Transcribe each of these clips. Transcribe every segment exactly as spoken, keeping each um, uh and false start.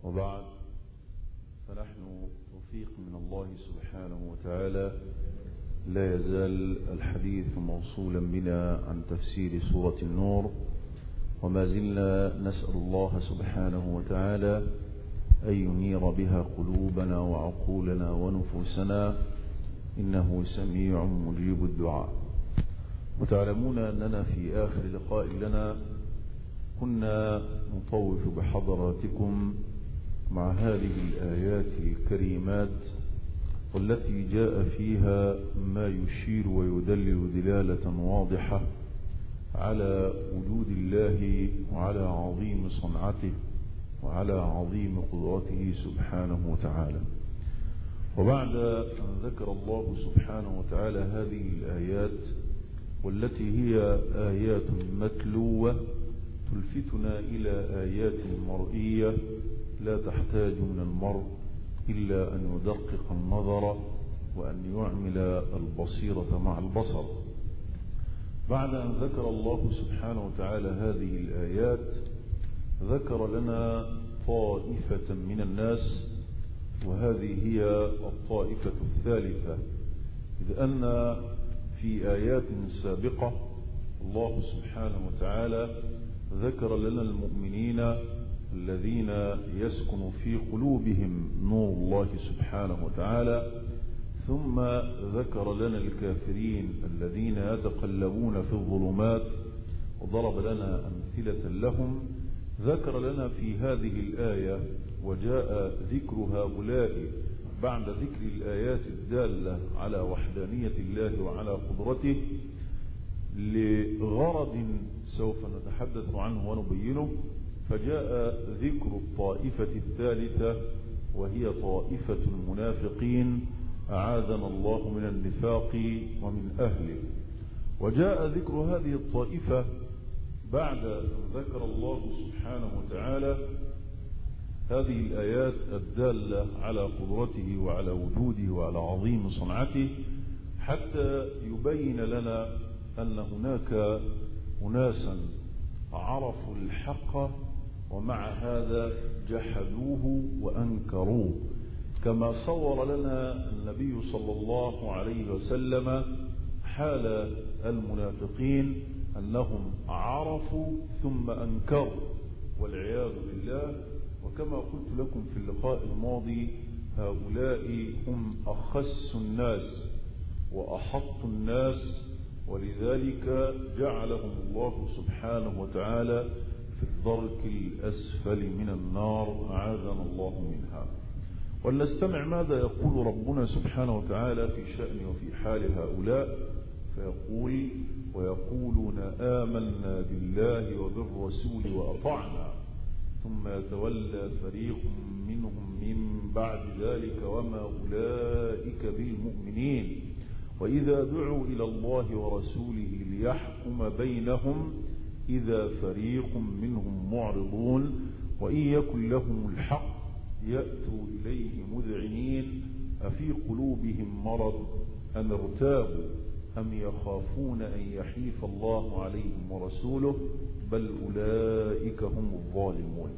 وبعد، فنحن توفيق من الله سبحانه وتعالى لا يزال الحديث موصولا بنا عن تفسير سورة النور، وما زلنا نسأل الله سبحانه وتعالى أن ينير بها قلوبنا وعقولنا ونفوسنا، إنه سميع مجيب الدعاء. وتعلمون أننا في آخر لقاء لنا كنا نطوف بحضراتكم مع هذه الآيات الكريمات، والتي جاء فيها ما يشير ويدلل دلالة واضحة على وجود الله وعلى عظيم صنعته وعلى عظيم قدرته سبحانه وتعالى. وبعد أن ذكر الله سبحانه وتعالى هذه الآيات، والتي هي آيات متلوة تلفتنا إلى آيات مرئية لا تحتاج من المرء إلا أن يدقق النظر وأن يعمل البصيرة مع البصر. بعد أن ذكر الله سبحانه وتعالى هذه الآيات، ذكر لنا طائفة من الناس، وهذه هي الطائفة الثالثة، إذ أن في آيات سابقة الله سبحانه وتعالى ذكر لنا المؤمنين الذين يسكن في قلوبهم نور الله سبحانه وتعالى، ثم ذكر لنا الكافرين الذين يتقلبون في الظلمات وضرب لنا أمثلة لهم. ذكر لنا في هذه الآية وجاء ذكر هؤلاء بعد ذكر الآيات الدالة على وحدانية الله وعلى قدرته لغرض سوف نتحدث عنه ونبينه، فجاء ذكر الطائفة الثالثة وهي طائفة المنافقين، أعاذنا الله من النفاق ومن أهله. وجاء ذكر هذه الطائفة بعد أن ذكر الله سبحانه وتعالى هذه الآيات الدالة على قدرته وعلى وجوده وعلى عظيم صنعته، حتى يبين لنا أن هناك أناسا عرفوا الحق ومع هذا جحدوه وأنكروه، كما صور لنا النبي صلى الله عليه وسلم حال المنافقين أنهم عرفوا ثم أنكروا والعياذ بالله. وكما قلت لكم في اللقاء الماضي، هؤلاء هم أخس الناس وأحط الناس، ولذلك جعلهم الله سبحانه وتعالى في الدرك الأسفل من النار، أعاذنا الله منها. ولنستمع ماذا يقول ربنا سبحانه وتعالى في شأن وفي حال هؤلاء، فيقول: ويقولون آمنا بالله وبالرسول وأطعنا ثم يتولى فريق منهم من بعد ذلك وما أولئك بالمؤمنين وإذا دعوا إلى الله ورسوله ليحكم بينهم إذا فريق منهم معرضون وإن يكن لهم الحق يأتوا إليه مذعنين أفي قلوبهم مرض أم ارتابوا أم يخافون أن يحيف الله عليهم ورسوله بل أولئك هم الظالمون.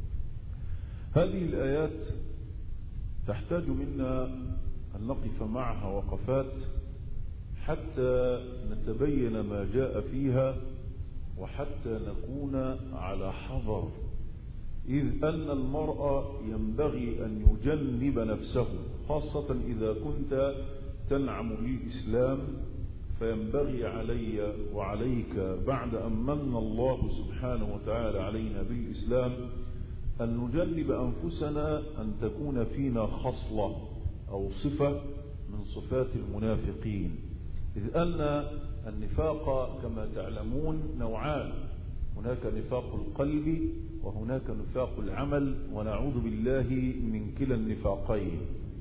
هذه الآيات تحتاج منا أن نقف معها وقفات حتى نتبين ما جاء فيها، وحتى نكون على حذر، إذ أن المرء ينبغي أن يجنب نفسه، خاصة إذا كنت تنعم بالإسلام، فينبغي علي وعليك بعد أن من الله سبحانه وتعالى علينا بالإسلام أن نجنب أنفسنا أن تكون فينا خصلة أو صفة من صفات المنافقين، إذ أن النفاق كما تعلمون نوعان: هناك نفاق القلب وهناك نفاق العمل، ونعوذ بالله من كلا النفاقين.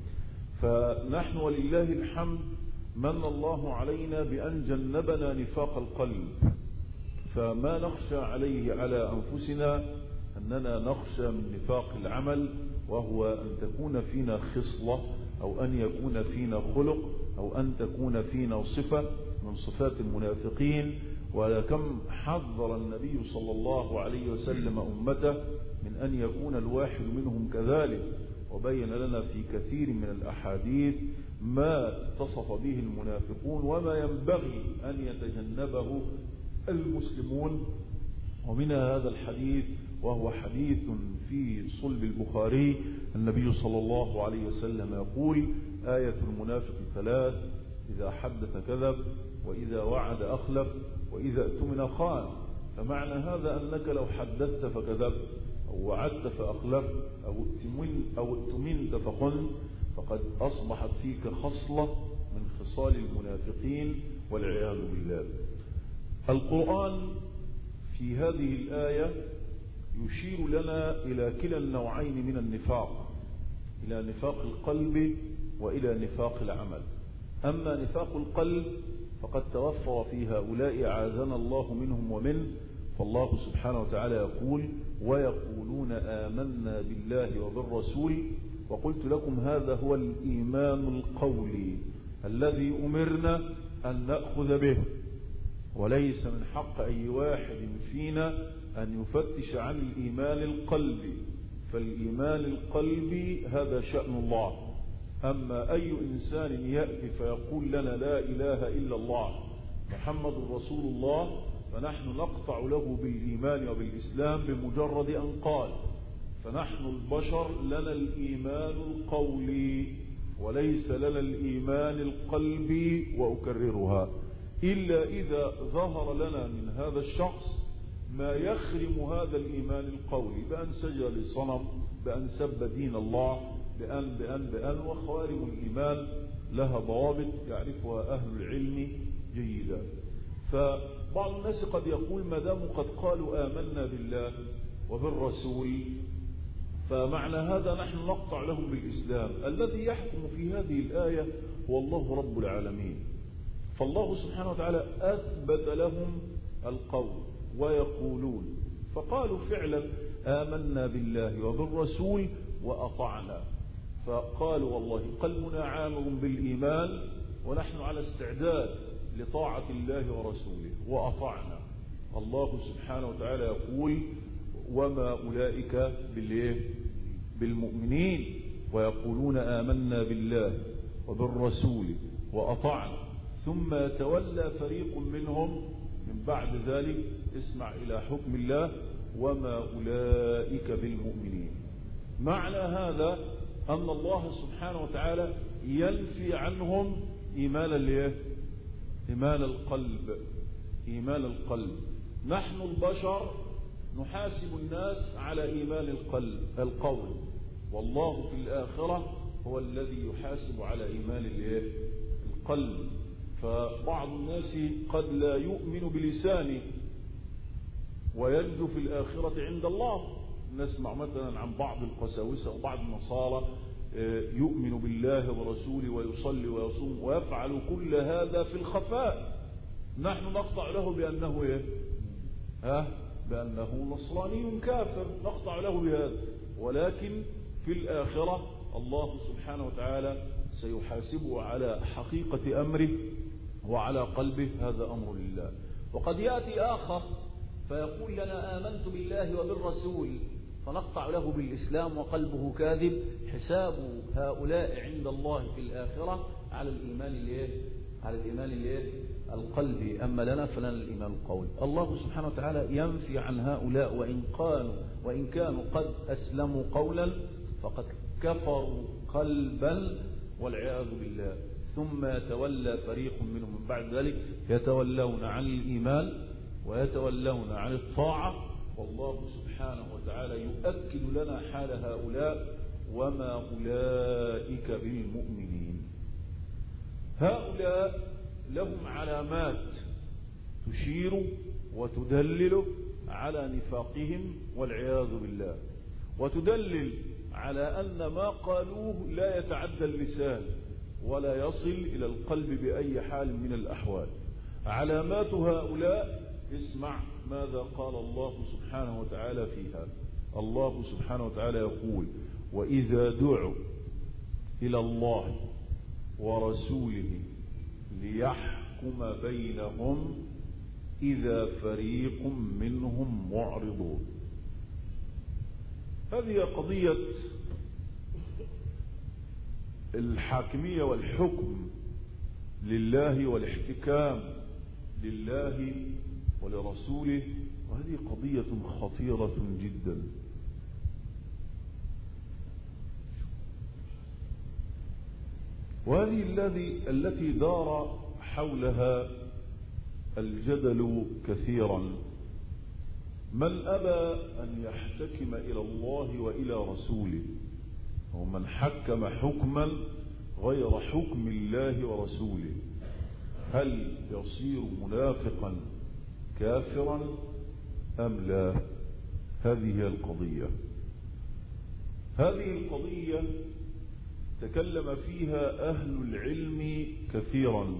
فنحن ولله الحمد من الله علينا بأن جنبنا نفاق القلب، فما نخشى عليه على أنفسنا أننا نخشى من نفاق العمل، وهو أن تكون فينا خصلة أو أن يكون فينا خلق أو أن تكون فينا صفة من صفات المنافقين. ولكم حذر النبي صلى الله عليه وسلم أمته من أن يكون الواحد منهم كذلك، وبين لنا في كثير من الأحاديث ما اتصف به المنافقون وما ينبغي أن يتجنبه المسلمون. ومن هذا الحديث، وهو حديث في صلب البخاري، النبي صلى الله عليه وسلم يقول: آية المنافق ثلاث: إذا حدث كذب، وإذا وعد أخلف، وإذا اؤتمن خان. فمعنى هذا أنك لو حدثت فكذبت، أو وعدت فأخلفت، أو اؤتمنت أو اؤتمنت فخنت، فقد أصبحت فيك خصلة من خصال المنافقين والعياذ بالله. القرآن في هذه الآية يشير لنا إلى كلا النوعين من النفاق، إلى نفاق القلب وإلى نفاق العمل. أما نفاق القلب فقد توفر في هؤلاء أعاذنا الله منهم ومنه، فالله سبحانه وتعالى يقول: ويقولون آمنا بالله وبالرسول. وقلت لكم هذا هو الإيمان القولي الذي أمرنا أن نأخذ به، وليس من حق أي واحد فينا أن يفتش عن الإيمان القلبي، فالإيمان القلبي هذا شأن الله. أما أي إنسان يأتي فيقول لنا لا إله إلا الله محمد رسول الله، فنحن نقطع له بالإيمان وبالإسلام بمجرد أن قال. فنحن البشر لنا الإيمان القولي وليس لنا الإيمان القلبي، وأكررها، إلا إذا ظهر لنا من هذا الشخص ما يخرم هذا الإيمان القولي، بأن سجد لصنم، بأن سب دين الله، بأن بأن بأن وخوارم الإيمان لها ضوابط يعرفها أهل العلم جيدا. فبعض الناس قد يقول: ما دام قد قالوا آمنا بالله وبالرسول، فمعنى هذا نحن نقطع لهم بالإسلام. الذي يحكم في هذه الآية هو الله رب العالمين، فالله سبحانه وتعالى أثبت لهم القول ويقولون، فقالوا فعلا آمنا بالله وبالرسول وأطعنا، فقالوا والله قلبنا عامر بالإيمان ونحن على استعداد لطاعة الله ورسوله وأطعنا. الله سبحانه وتعالى يقول: وما أولئك بالمؤمنين، ويقولون آمنا بالله وبالرسول وأطعنا، ثم يتولى فريق منهم من بعد ذلك. اسمع إلى حكم الله: وما أولئك بالمؤمنين. معنى هذا أن الله سبحانه وتعالى ينفي عنهم إيمان الايه؟ إيمان القلب. إيمان القلب. نحن البشر نحاسب الناس على إيمان القلب القول، والله في الآخرة هو الذي يحاسب على إيمان القلب. فبعض الناس قد لا يؤمن بلسانه وينجو في الآخرة عند الله. نسمع مثلا عن بعض القساوسة وبعض النصارى يؤمن بالله ورسوله ويصلي ويصوم ويفعل كل هذا في الخفاء، نحن نقطع له بأنه إيه؟ ها؟ بأنه نصراني كافر، نقطع له بهذا. ولكن في الآخرة الله سبحانه وتعالى سيحاسبه على حقيقة أمره وعلى قلبه، هذا أمر لله. وقد يأتي آخر فيقول لنا آمنت بالله وبالرسول، فنقطع له بالإسلام وقلبه كاذب. حساب هؤلاء عند الله في الآخرة على الإيمان الايه؟ على الإيمان الايه؟ القلبي. أما لنا فلنا الإيمان القولي. الله سبحانه وتعالى ينفي عن هؤلاء وإن كانوا وإن كانوا قد أسلموا قولا فقد كفروا قلبا والعياذ بالله. ثم يتولى فريق منهم من بعد ذلك يتولون عن الإيمان ويتولون عن الطاعة، والله سبحانه وتعالى يؤكد لنا حال هؤلاء: وما أولئك بالمؤمنين. هؤلاء لهم علامات تشير وتدلل على نفاقهم والعياذ بالله، وتدلل على أن ما قالوه لا يتعدى اللسان ولا يصل إلى القلب بأي حال من الأحوال. علامات هؤلاء، اسمع ماذا قال الله سبحانه وتعالى فيها. الله سبحانه وتعالى يقول: وإذا دعوا إلى الله ورسوله ليحكم بينهم إذا فريق منهم معرضون. هذه قضية الحاكمية والحكم لله والاحتكام لله ولرسوله، وهذه قضية خطيرة جدا. وهذه الذي التي دار حولها الجدل كثيرا. من أبى أن يحتكم إلى الله وإلى رسوله، ومن حكم حكما غير حكم الله ورسوله، هل يصير منافقا كافرا أم لا؟ هذه هي القضية. هذه القضية تكلم فيها أهل العلم كثيرا،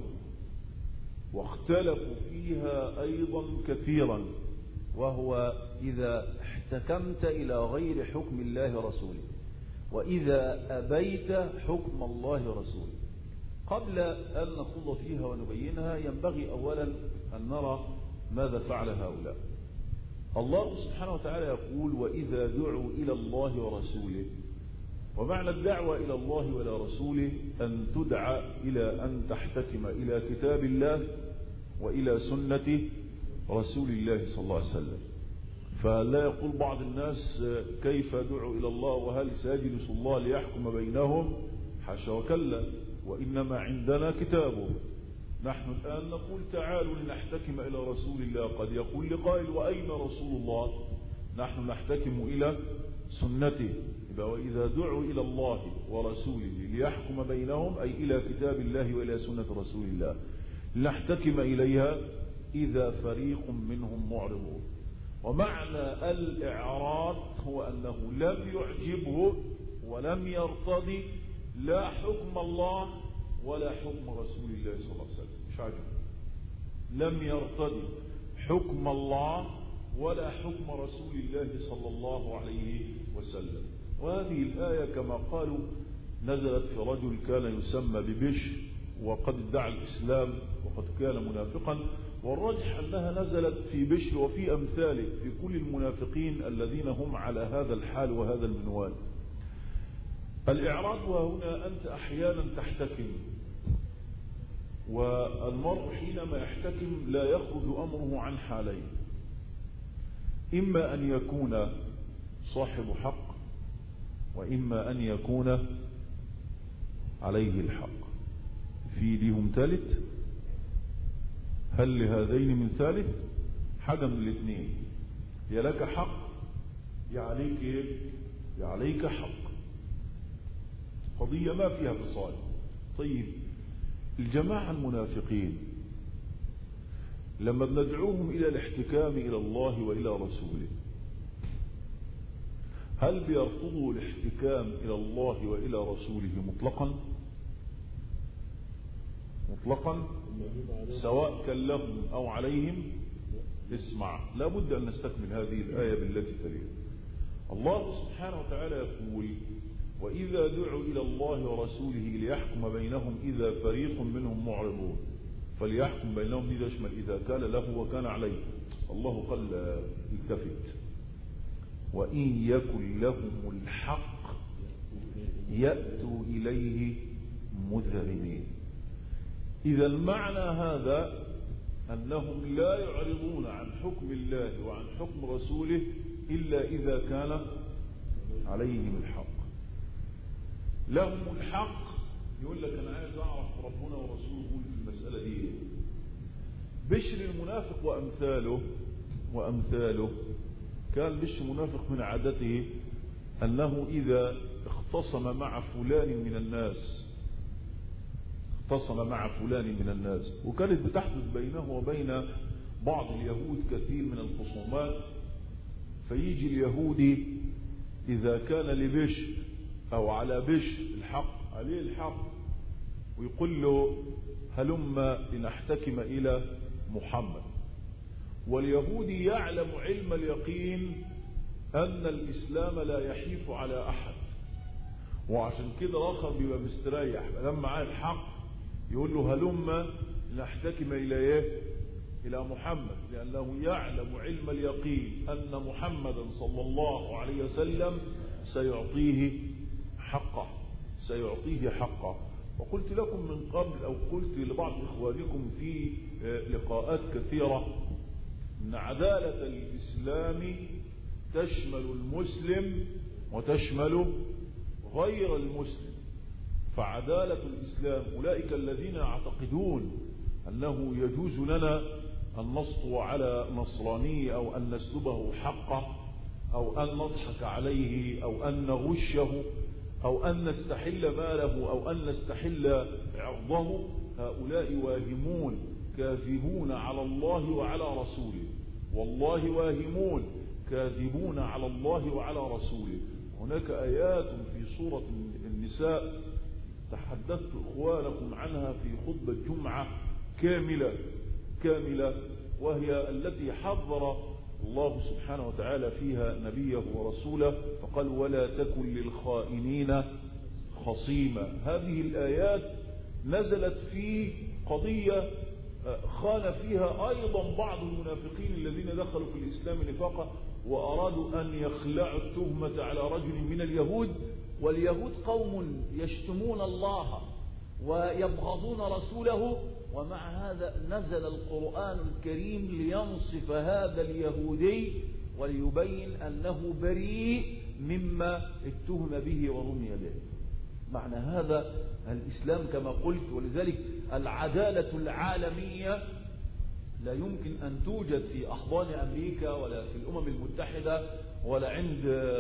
واختلفوا فيها أيضا كثيرا، وهو إذا احتكمت إلى غير حكم الله ورسوله، وإذا أبيت حكم الله ورسوله. قبل أن نخوض فيها ونبينها ينبغي أولا أن نرى ماذا فعل هؤلاء. الله سبحانه وتعالى يقول: وإذا دعوا إلى الله ورسوله. ومعنى الدعوة إلى الله وإلى رسوله أن تدعى إلى أن تحتكم إلى كتاب الله وإلى سنة رسول الله صلى الله عليه وسلم. فلا يقول بعض الناس: كيف دعوا إلى الله وهل سيجلس الله ليحكم بينهم؟ حاشا وكلا، وإنما عندنا كتابه. نحن الآن نقول: تعالوا لنحتكم إلى رسول الله. قد يقول لقائل: وأين رسول الله؟ نحن نحتكم إلى سنته. وإذا دعوا إلى الله ورسوله ليحكم بينهم، أي إلى كتاب الله وإلى سنة رسول الله، لنحتكم إليها إذا فريق منهم معرضون. ومعنى الإعراض هو أنه لم يعجبه ولم يرتضي لا حكم الله ولا حكم رسول الله صلى الله عليه وسلم. مش عجب، لم يرتضي حكم الله ولا حكم رسول الله صلى الله عليه وسلم. وهذه الآية كما قالوا نزلت في رجل كان يسمى ببشر، وقد ادعى الإسلام وقد كان منافقا. والرجح أنها نزلت في بشر وفي أمثاله، في كل المنافقين الذين هم على هذا الحال وهذا المنوال. الإعراض وهنا أنت أحيانا تحتكم، والمرء حينما يحتكم لا يخرج أمره عن حالين: إما أن يكون صاحب حق، وإما أن يكون عليه الحق. في ليهم ثالث؟ هل لهذين من ثالث؟ حاجة من الاثنين: يا لك حق يا عليك ايه؟ يا عليك حق. قضية ما فيها فصال. طيب، الجماعة المنافقين لما بندعوهم إلى الاحتكام إلى الله وإلى رسوله، هل بيرفضوا الاحتكام إلى الله وإلى رسوله مطلقا؟ مطلقا سواء كان لهم أو عليهم؟ اسمع، لا بد أن نستكمل هذه الآية بالتي تليها. الله سبحانه وتعالى يقول: وإذا دعوا إلى الله ورسوله ليحكم بينهم إذا فريق منهم معرضون. فليحكم بينهم دي تشمل إذا كان له وكان عليه. الله قال التفت: وإن يكن لهم الحق يأتوا إليه مذعنين. إذا المعنى هذا أنهم لا يعرضون عن حكم الله وعن حكم رسوله إلا إذا كان عليهم الحق. لهم الحق، يقول لك أنا عايز أعرف ربنا ورسوله يقول في المسألة دي. بشر المنافق وأمثاله وأمثاله كان بشر منافق من عادته أنه إذا اختصم مع فلان من الناس اختصم مع فلان من الناس وكانت بتحدث بينه وبين بعض اليهود كثير من الخصومات، فيجي اليهودي إذا كان لبشر أو على بشر الحق، عليه الحق، ويقول له: هلم لنحتكم إلى محمد. واليهودي يعلم علم اليقين أن الإسلام لا يحيف على أحد، وعشان كده الآخر بيبقى مستريح لما معاه الحق يقول له: هلم لنحتكم إلى إيه؟ إلى محمد، لأنه يعلم علم اليقين أن محمدا صلى الله عليه وسلم سيعطيه حقه سيعطيه حقه. وقلت لكم من قبل، أو قلت لبعض إخوانكم في لقاءات كثيرة، أن عدالة الإسلام تشمل المسلم وتشمل غير المسلم. فعدالة الإسلام أولئك الذين يعتقدون أنه يجوز لنا أن نسطو على نصراني أو أن نسلبه حقه أو أن نضحك عليه أو أن نغشه أو أن نستحل ماله أو أن نستحل عرضه، هؤلاء واهمون كاذبون على الله وعلى رسوله. والله واهمون كاذبون على الله وعلى رسوله. هناك آيات في سورة النساء تحدثت إخوانكم عنها في خطبة جمعة كاملة كاملة وهي التي حذر الله سبحانه وتعالى فيها نبيه ورسوله، فقال: ولا تكن للخائنين خصيما. هذه الآيات نزلت في قضية خان فيها أيضا بعض المنافقين الذين دخلوا في الإسلام نفاقا وأرادوا أن يخلعوا التهمة على رجل من اليهود. واليهود قوم يشتمون الله ويبغضون رسوله، ومع هذا نزل القرآن الكريم لينصف هذا اليهودي وليبين أنه بريء مما اتهم به ورمي به. معنى هذا الإسلام كما قلت، ولذلك العدالة العالمية لا يمكن أن توجد في أحضان أمريكا ولا في الأمم المتحدة ولا عند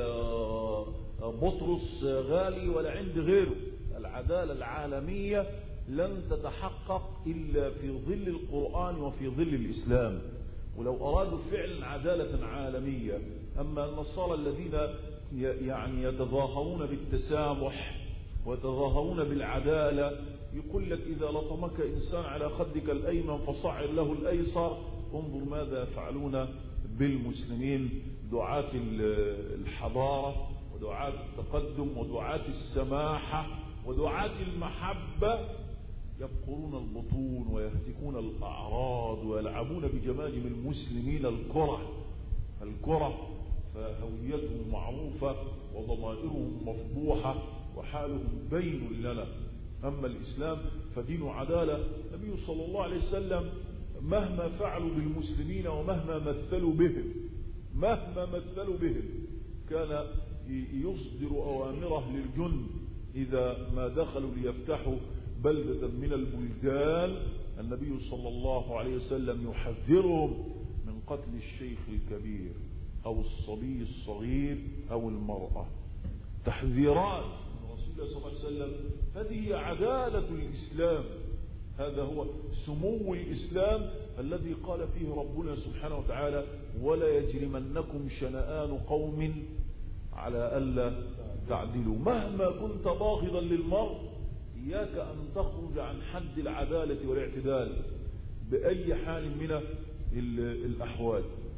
بطرس غالي ولا عند غيره. العدالة العالمية لن تتحقق إلا في ظل القرآن وفي ظل الإسلام. ولو أرادوا فعلا عدالة عالمية، أما النصارى الذين يعني يتظاهرون بالتسامح ويتظاهرون بالعدالة، يقول لك: إذا لطمك إنسان على خدك الأيمن فصعر له الأيسر. انظر ماذا يفعلون بالمسلمين، دعاة الحضارة ودعاة التقدم ودعاة السماحة ودعاة المحبة، يبقرون البطون ويهتكون الأعراض ويلعبون بجماجم المسلمين الكرة الكرة فهويتهم معروفة وضمائرهم مفضوحة وحالهم بين لنا. أما الإسلام فدين عدالة. النبي صلى الله عليه وسلم مهما فعلوا بالمسلمين ومهما مثلوا بهم مهما مثلوا بهم كان يصدر أوامره للجند إذا ما دخلوا ليفتحوا بلدة من البلدان. النبي صلى الله عليه وسلم يحذرهم من قتل الشيخ الكبير أو الصبي الصغير أو المرأة. تحذيرات من رسول الله صلى الله عليه وسلم. هذه عدالة الإسلام، هذا هو سمو الإسلام الذي قال فيه ربنا سبحانه وتعالى: ولا يجرمنكم شنآن قوم على ألا تعدلوا. مهما كنت باغضا للمرء إياك أن تخرج عن حد العدالة والاعتدال بأي حال من الأحوال.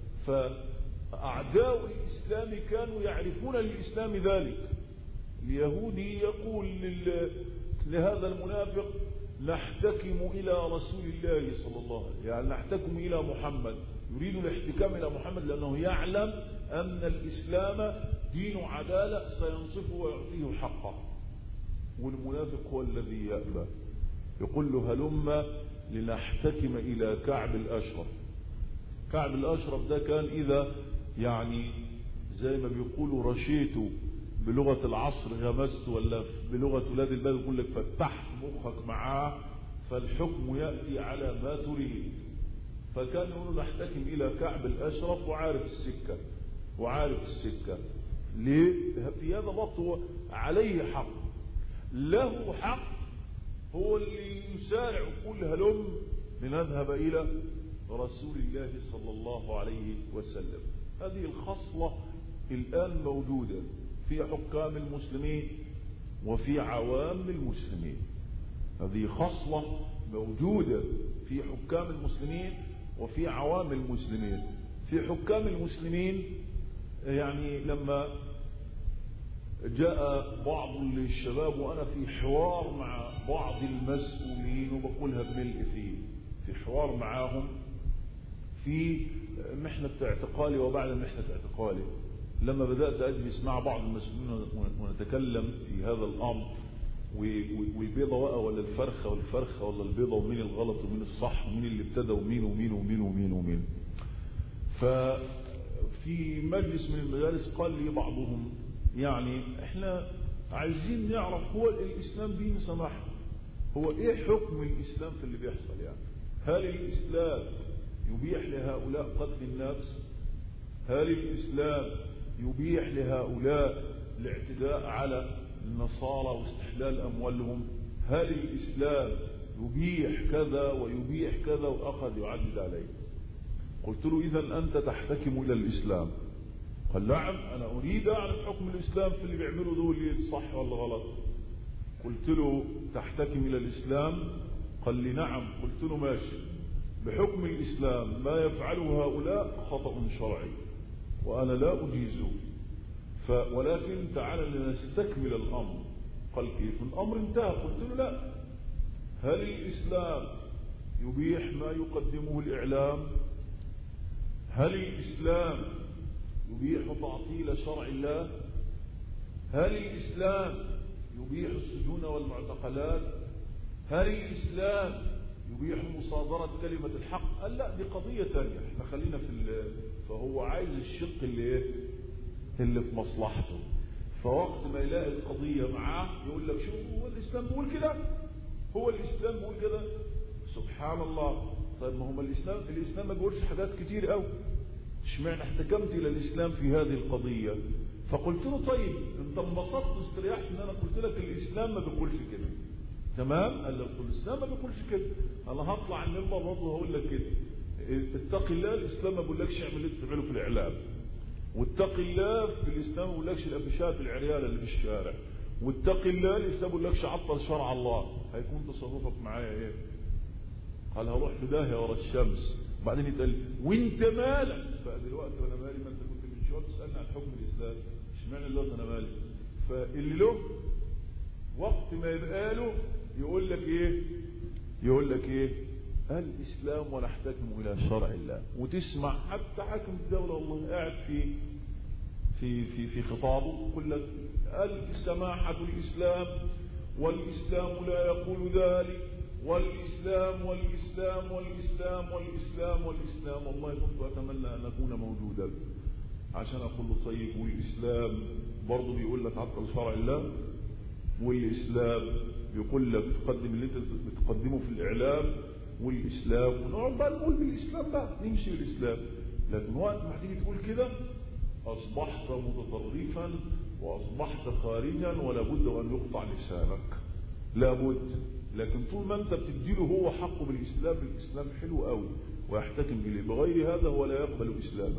فأعداء الإسلام كانوا يعرفون للإسلام ذلك. اليهودي يقول لهذا المنافق: نحتكم إلى رسول الله صلى الله عليه وسلم، يعني نحتكم إلى محمد. يريد الاحتكام إلى محمد لأنه يعلم أن الإسلام دين عدالة سينصفه ويعطيه حقه. والمنافق هو الذي يأبى، يقول له: هلم لنحتكم إلى كعب الأشرف. كعب الأشرف ده كان إذا يعني زي ما بيقولوا رشيته بلغة العصر غمست، ولا بلغة ولاد البلد يقول لك فتحت مخك معاه فالحكم يأتي على ما تريد. فكان يقول نحتكم إلى كعب الأشرف وعارف السكة وعارف السكة ليه؟ في هذا الوقت هو عليه حق، له حق، هو اللي يسارع يقول هلم لنذهب إلى رسول الله صلى الله عليه وسلم. هذه الخصلة الآن موجودة في حكام المسلمين وفي عوام المسلمين. هذه خصلة موجودة في حكام المسلمين وفي عوام المسلمين. في حكام المسلمين يعني لما جاء بعض الشباب وأنا في حوار مع بعض المسؤولين وبقولها بملء فيه، في حوار معاهم في محنة اعتقالي وبعد محنة اعتقالي لما بدأت أجلس مع بعض المسؤولين ونتكلم في هذا الأمر، والبيضة وقع ولا الفرخة والفرخة ولا البيضة، ومين الغلط ومين الصح ومين اللي ابتدى ومين ومين ومين ومين ومين. ففي مجلس من المجالس قال لي بعضهم يعني احنا عايزين نعرف هو الإسلام دين سماح، هو ايه حكم الإسلام في اللي بيحصل؟ يعني هل الإسلام يبيح لهؤلاء قتل النفس؟ هل الإسلام يبيح لهؤلاء الاعتداء على النصارى واستحلال أموالهم؟ هل الإسلام يبيح كذا ويبيح كذا؟ وأخذ يعدد عليه. قلت له إذا أنت تحتكم إلى الإسلام؟ قال نعم أنا أريد أعرف حكم الإسلام في اللي بيعملوا دول صح ولا غلط. قلت له تحتكم إلى الإسلام؟ قال لي نعم. قلت له ماشي، بحكم الإسلام ما يفعله هؤلاء خطأ شرعي وأنا لا أجيزه، ولكن تعال لنستكمل الأمر. قال كيف؟ الأمر انتهى. قلت له لا، هل الإسلام يبيح ما يقدمه الإعلام؟ هل الإسلام يبيح تعطيل شرع الله؟ هل الإسلام يبيح السجون والمعتقلات؟ هل الإسلام يبيح مصادرة كلمة الحق؟ قال لا، دي قضية تانية، احنا خلينا في فهو عايز الشق اللي اللي في مصلحته. فوقت ما يلاقي القضية معاه يقول لك شوف هو الإسلام بيقول كده، هو الإسلام بيقول كده. سبحان الله. طيب ما هو الإسلام الإسلام ما بيقولش حاجات كتير قوي، اشمعنى احتكمت إلى الإسلام في هذه القضية؟ فقلت له طيب انت انبسطت استريحت ان انا قلت لك الإسلام ما بيقولش كده، تمام؟ قال له الإسلام ما بيقولش كده، انا هطلع عن المنبر برضه هقول لك كده. اتق الله، الإسلام ما بيقولكش اعمل اللي بتعمله في الإعلام، واتق الله في الإسلام ما بيقولكش الأفشات العريالة اللي في الشارع، واتق الله الإسلام ما بيقولكش عطل شرع الله. هيكون تصرفك معايا ايه؟ قال هروح في داهية ورا الشمس. بعدين يتقال وانت مالك بقى دلوقتي؟ وانا مالي؟ ما انت كنت من شويه تسالني عن حكم الاسلام، اشمعنى دلوقتي انا مالي؟ فاللي له وقت ما يبقى له يقول لك ايه؟ يقول لك ايه؟ الاسلام ونحتكم الى شرع الله. وتسمع حتى حاكم الدوله والله قاعد في في في في خطابه يقول لك السماحه الاسلام، والاسلام لا يقول ذلك، والإسلام والإسلام والإسلام والإسلام والإسلام. والله كنت أتمنى أن أكون موجودا عشان أقول له طيب والإسلام برضه بيقول لك عطل شرع الله، والإسلام بيقول لك تقدم اللي أنت بتقدمه في الإعلام، والإسلام ونقعد بقى نقول بالإسلام بقى نمشي بالإسلام. لكن وقت ما تيجي تقول كده أصبحت متطرفا وأصبحت خارجا، ولا بد أن يقطع لسانك، لا بد. لكن طول ما انت بتديله هو حقه بالإسلام، الإسلام حلو قوي ويحتكم إليه، بغير هذا هو لا يقبل إسلاما.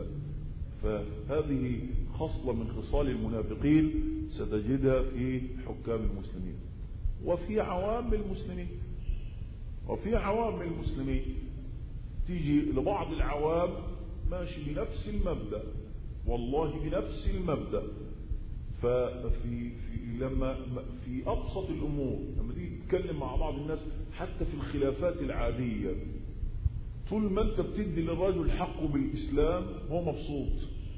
فهذه خصلة من خصال المنافقين ستجدها في حكام المسلمين وفي عوام المسلمين. وفي عوام المسلمين تيجي لبعض العوام ماشي بنفس المبدأ، والله بنفس المبدأ. ففي في لما في أبسط الأمور لما تيجي تتكلم مع بعض الناس حتى في الخلافات العادية، طول ما أنت بتدي للرجل حقه بالإسلام هو مبسوط.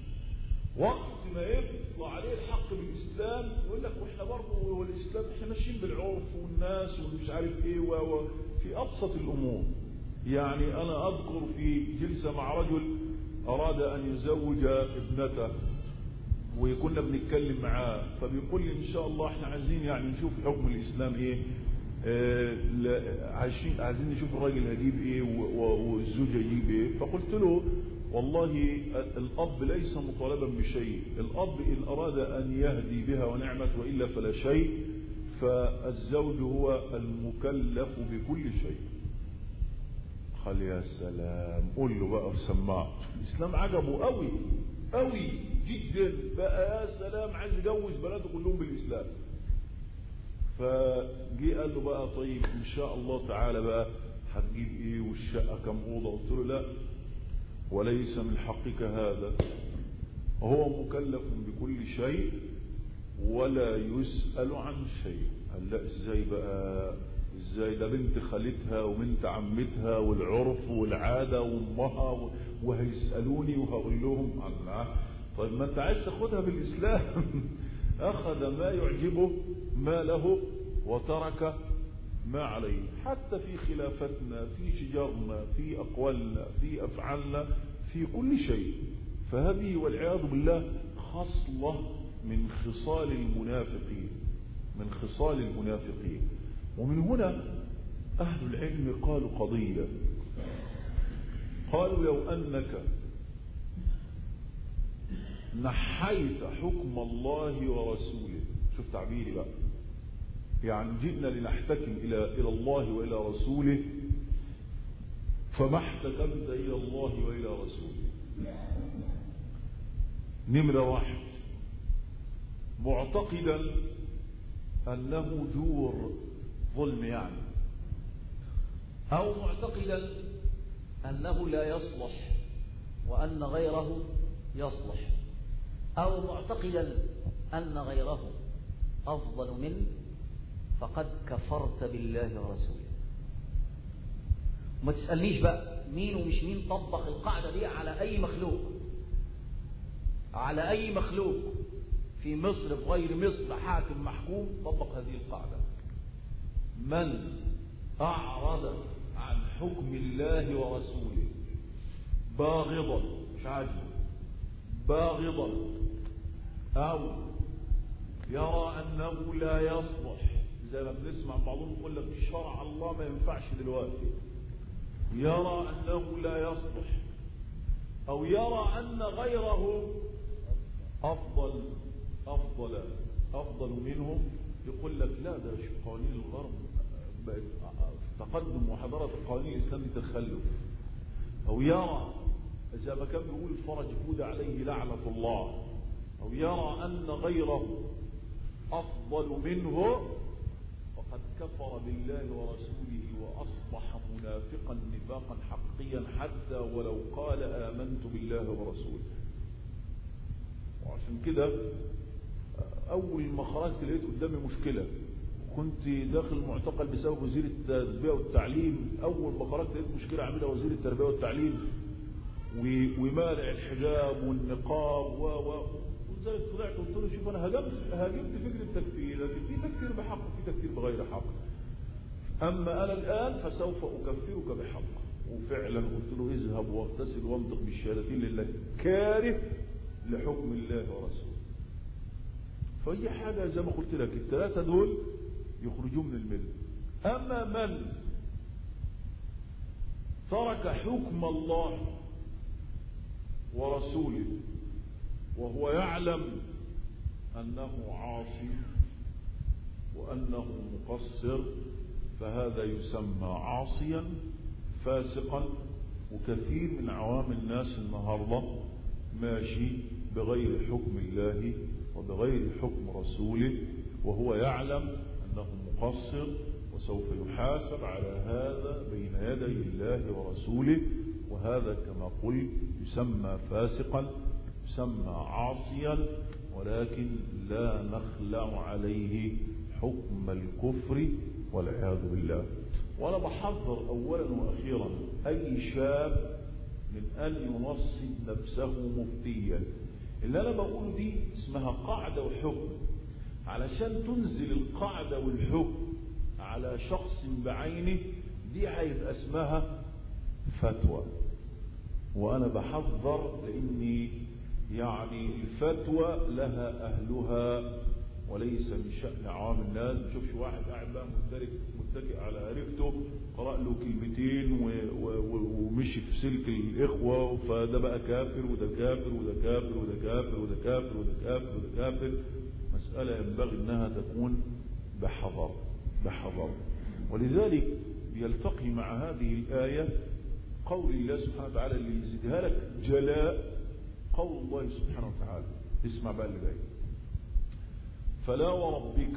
وقت ما يطلع عليه الحق بالإسلام يقول لك وإحنا برضه هو الإسلام إحنا ماشيين بالعرف والناس ومش عارف إيه. وفي أبسط الأمور يعني أنا أذكر في جلسة مع رجل أراد أن يزوج ابنته، وكنا بنتكلم معاه فبيقول لي ان شاء الله احنا عايزين يعني نشوف حكم الاسلام ايه، آه عايزين عايزين نشوف الراجل هيجيب ايه والزوجه يجيب ايه. فقلت له والله الاب ليس مطالبا بشيء، الاب ان اراد ان يهدي بها ونعمت والا فلا شيء، فالزوج هو المكلف بكل شيء. قال يا سلام، قول له بقى سمعت الاسلام عجبه قوي قوي جدا بقى، يا سلام عايز يجوز بناته كلهم بالإسلام. فجي قال له بقى طيب إن شاء الله تعالى بقى هتجيب إيه والشقة كم أوضة؟ قلت له لا، وليس من حقك هذا، هو مكلف بكل شيء ولا يسأل عن شيء. قال لا إزاي بقى؟ ازاي ده بنت خالتها وبنت عمتها والعرف والعادة وامها وهيسألوني وهقول لهم الله. طيب ما انت عايز تاخدها بالاسلام. اخذ ما يعجبه ما له وترك ما عليه، حتى في خلافتنا، في شجارنا، في اقوالنا، في افعالنا، في كل شيء. فهذه والعياذ بالله خصلة من خصال المنافقين، من خصال المنافقين. ومن هنا أهل العلم قالوا قضية، قالوا لو أنك نحيت حكم الله ورسوله، شوف تعبيري بقى، يعني جئنا لنحتكم إلى إلى الله وإلى رسوله، فما احتكمت إلى الله وإلى رسوله. نمرة واحد، معتقدا أنه جور ظلم يعني، أو معتقدا أنه لا يصلح وأن غيره يصلح، أو معتقدا أن غيره أفضل منه، فقد كفرت بالله ورسوله. وما تسألنيش بقى مين ومش مين طبق القاعدة دي على أي مخلوق، على أي مخلوق في مصر في غير مصر حاكم محكوم طبق هذه القاعدة. من أعرض عن حكم الله ورسوله باغضا، مش عاجبه، باغضا، أو يرى أنه لا يصلح، زي ما بنسمع بعضهم يقول لك شرع الله ما ينفعش دلوقتي، يرى أنه لا يصلح، أو يرى أن غيره أفضل أفضل أفضل منهم، يقول لك لا ده قوانين الغرب بقت تقدم وحضارة القوانين الإسلامية تخلف، أو يرى زي ما كان بيقول فرج فود عليه لعنة الله، أو يرى أن غيره أفضل منه، فقد كفر بالله ورسوله وأصبح منافقا نفاقا حقيا حتى ولو قال آمنت بالله ورسوله. وعشان كده أول ما خرجت لقيت قدامي مشكلة، كنت داخل معتقل بسبب وزير التربية والتعليم، أول ما خرجت لقيت مشكلة عاملها وزير التربية والتعليم ومانع الحجاب والنقاب و و ولذلك طلعت قلت له شوف أنا هاجمت هاجمت فكرة التكفير، لكن في تكفير بحق وفي تكفير بغير حق، أما أنا الآن فسوف أكفرك بحق. وفعلا قلت له اذهب واغتسل وانطق بالشهادتين لله كاره لحكم الله ورسوله. فهي حاجة زي ما قلت لك الثلاثة دول يخرجون من الملة. أما من ترك حكم الله ورسوله وهو يعلم أنه عاصي وأنه مقصر، فهذا يسمى عاصيا فاسقا. وكثير من عوام الناس النهاردة ماشي بغير حكم الله وبغير حكم رسوله وهو يعلم أنه مقصر وسوف يحاسب على هذا بين يدي الله ورسوله، وهذا كما قلت يسمى فاسقا، يسمى عاصيا، ولكن لا نخلع عليه حكم الكفر والعياذ بالله. وأنا بحذر أولا وأخيرا أي شاب من أن ينصب نفسه مفتيا. اللي أنا بقوله دي اسمها قاعدة وحكم، علشان تنزل القاعدة والحكم على شخص بعينه دي هيبقى اسمها فتوى. وأنا بحذر لأني يعني الفتوى لها أهلها وليس من شأن عوام الناس. ما تشوفش واحد قاعد بقى متكئ على عرفته قرأ له كلمتين ومشي في سلك الإخوة فده بقى كافر وده كافر وده كافر وده كافر وده كافر وده كافر وده كافر. مسألة ينبغي أنها تكون بحذر بحذر. ولذلك يلتقي مع هذه الآية قول الله سبحانه وتعالى اللي يزيدها لك جلاء، قول الله سبحانه وتعالى. اسمع بقى اللي جاي: فلا وربك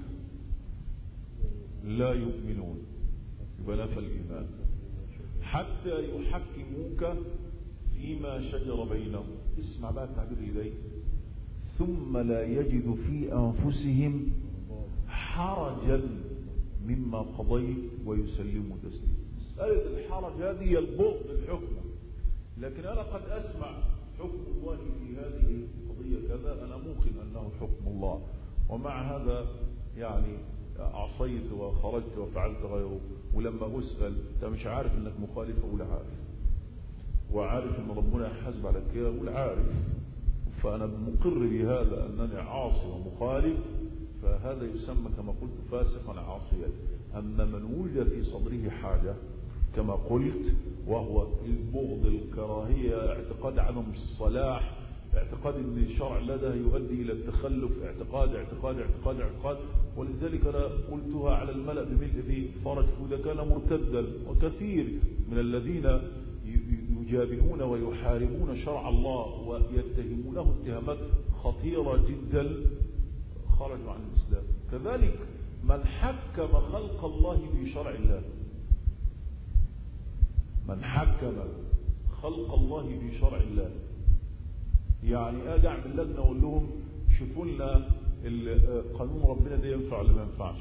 لا يؤمنون، يبقى نفى الإيمان، حتى يحكموك فيما شجر بينهم. اسمع بقى التعبير اللي جاي: ثم لا يجد في أنفسهم حرجا مما قضيت ويسلموا تسليما. مسألة الحرج هذه هي البغض الحكم، لكن أنا قد أسمع حكم الله في هذه القضية كذا، أنا موقن أنه حكم الله، ومع هذا يعني عصيت وخرجت وفعلت غيره، ولما أسأل أنت مش عارف أنك مخالف أقول عارف، وعارف أن ربنا يحاسب على كده أقول عارف، فأنا مقر بهذا أنني عاصي ومخالف، فهذا يسمى كما قلت فاسقا عاصيا. أما من وجد في صدره حاجة كما قلت وهو البغض، الكراهية، اعتقاد عدم الصلاح، اعتقاد ان الشرع لدى يؤدي الى التخلف، اعتقاد اعتقاد اعتقاد اعتقاد ولذلك انا قلتها على الملأ بملء في فرج اذا كان مرتدا، وكثير من الذين يجابهون ويحاربون شرع الله ويتهمونه اتهامات خطيرة جدا خرجوا عن الإسلام. كذلك من حكم خلق الله بشرع الله، من حكم خلق الله بشرع الله، يعني اجي اعمل لجنه واقول لهم شوفوا لنا قانون ربنا ده ينفع ولا ما ينفعش،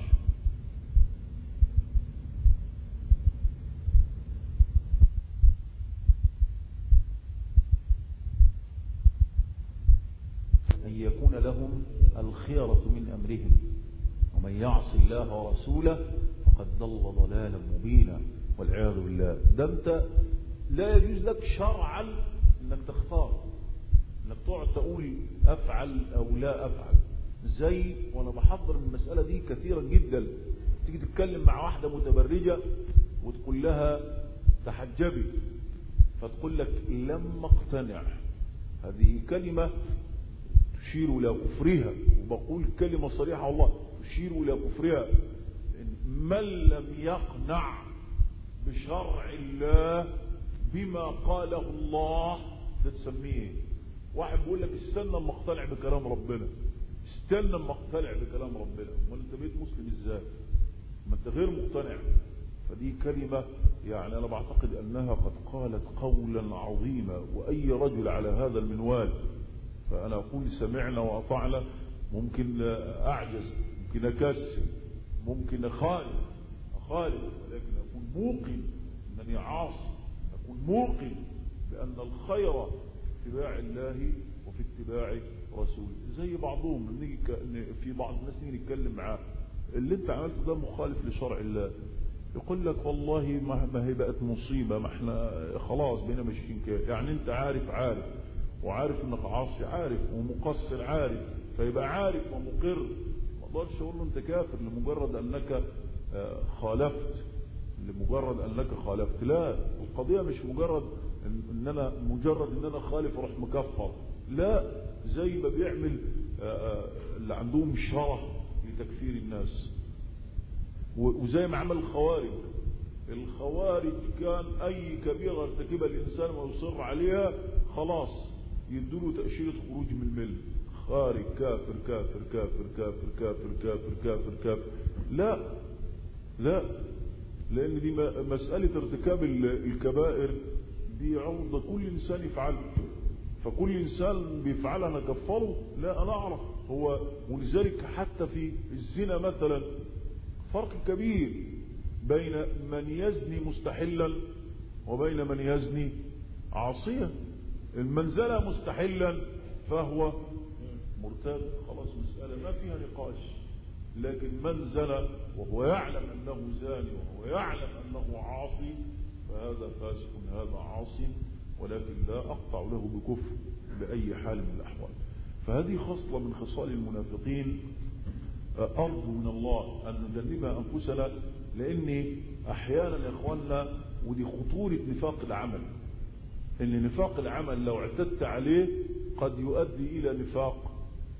ان يكون لهم الخيرة من امرهم ومن يعص الله ورسوله فقد ضل ضلالا مبينا والعياذ بالله. ده انت لا يجوز لك شرعا انك تختار، انك تقعد تقول افعل او لا افعل. زي وانا بحضر المسألة دي كثيرا جدا، تيجي تتكلم مع واحدة متبرجة وتقول لها تحجبي، فتقول لك لم اقتنع. هذه كلمة تشير الى كفرها، وبقول كلمة صريحة والله تشير الى كفرها. من لم يقنع بشرع الله بما قاله الله تسميه. واحد بيقول لك استنى اما اقتنع بكلام ربنا، استنى اما اقتنع بكلام ربنا، امال انت بقيت مسلم ازاي؟ ما انت غير مقتنع. فدي كلمة يعني انا بعتقد انها قد قالت قولا عظيما، واي رجل على هذا المنوال، فانا اقول سمعنا واطعنا، ممكن اعجز، ممكن اكسل، ممكن اخالف اخالف ولكن اكون موقن انني عاصي، اكون موقن بان الخير في اتباع الله وفي اتباع رسوله. زي بعضهم نيجي في بعض الناس نيجي نتكلم معاه اللي انت عملته ده مخالف لشرع الله، يقول لك والله ما هي بقت مصيبة، ما احنا خلاص بقينا ماشيين كده. يعني انت عارف عارف وعارف انك عاصي عارف ومقصر عارف، فيبقى عارف ومقر. ما اقدرش اقول له انت كافر لمجرد انك خالفت، لمجرد انك خالفت. لا، القضية مش مجرد ان, إن انا مجرد ان انا خالف اروح مكفر، لا، زي ما بيعمل اللي عندهم شرع لتكفير الناس، وزي ما عمل الخوارج. الخوارج كان اي كبيرة ارتكبها الانسان ويصر عليها خلاص يدوله تأشيرة خروج من الملة، خارج كافر كافر كافر كافر كافر كافر كافر كافر. لا لا، لان دي مسألة ارتكاب الكبائر دي عرضة كل انسان يفعله، فكل انسان بيفعلها انا كفره؟ لا، انا اعرف هو. ولذلك حتى في الزنا مثلا فرق كبير بين من يزني مستحلا وبين من يزني عاصيا. من زنى مستحلا فهو مرتد، خلاص مسألة ما فيها نقاش. لكن من زنى وهو يعلم انه زاني وهو يعلم انه عاصي فهذا فاسق، هذا عاصي، ولكن لا اقطع له بكفر بأي حال من الأحوال. فهذه خصلة من خصال المنافقين أرجو من الله أن نجنبها أنفسنا، لأن أحيانا يا إخواننا ودي خطورة نفاق العمل، إن نفاق العمل لو اعتدت عليه قد يؤدي إلى نفاق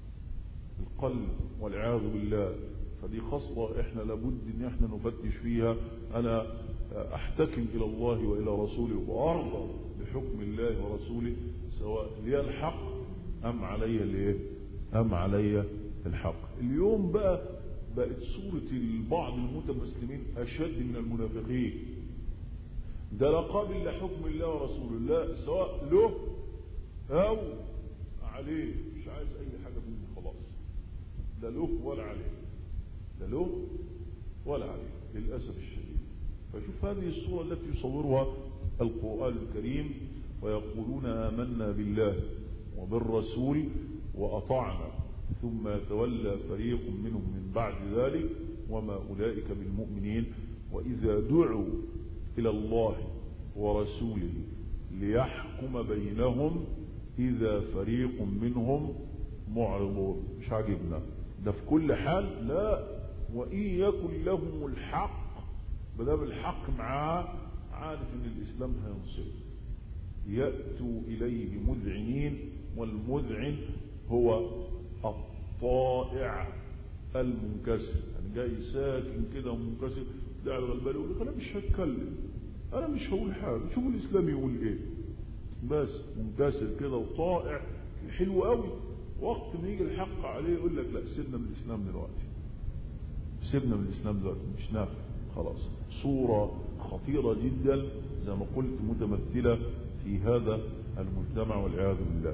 القلب والعياذ بالله. فدي خصلة إحنا لابد إن إحنا نفتش فيها. أنا أحتكم إلى الله وإلى رسوله وأرضى بحكم الله ورسوله سواء لي الحق أم علي الايه أم علي الحق. اليوم بقى بقت صورة البعض المتمسلمين أشد من المنافقين. ده لا قابل لحكم الله ورسوله، لا سواء له أو عليه، مش عايز أي حاجة منه خلاص، لا له ولا عليه، لا له ولا عليك للأسف الشديد. فشوف هذه الصورة التي يصورها القرآن الكريم، ويقولون آمنا بالله وبالرسول وأطعنا ثم يتولى فريق منهم من بعد ذلك وما أولئك بالمؤمنين وإذا دعوا إلى الله ورسوله ليحكم بينهم إذا فريق منهم معرضون. مش عاجبنا ده في كل حال، لا، وإن يكن لهم الحق بدأ الحق معاه عارف ان الإسلام هينصر، يأتوا إليه مذعنين، والمذعن هو الطائع المنكسر، يعني جاي ساكن كده منكسر، لا الغلبان يقول لك انا مش هتكلم، انا مش هقول حاجه، شوفوا الاسلام يقول ايه، بس منكسر كده وطائع حلو قوي. وقت ما يجي الحق عليه يقول لك لا سيبنا من الاسلام دلوقتي، سيبنا من الاسلام دلوقتي مش نافع خلاص. صوره خطيره جدا زي ما قلت متمثله في هذا المجتمع والعياذ بالله.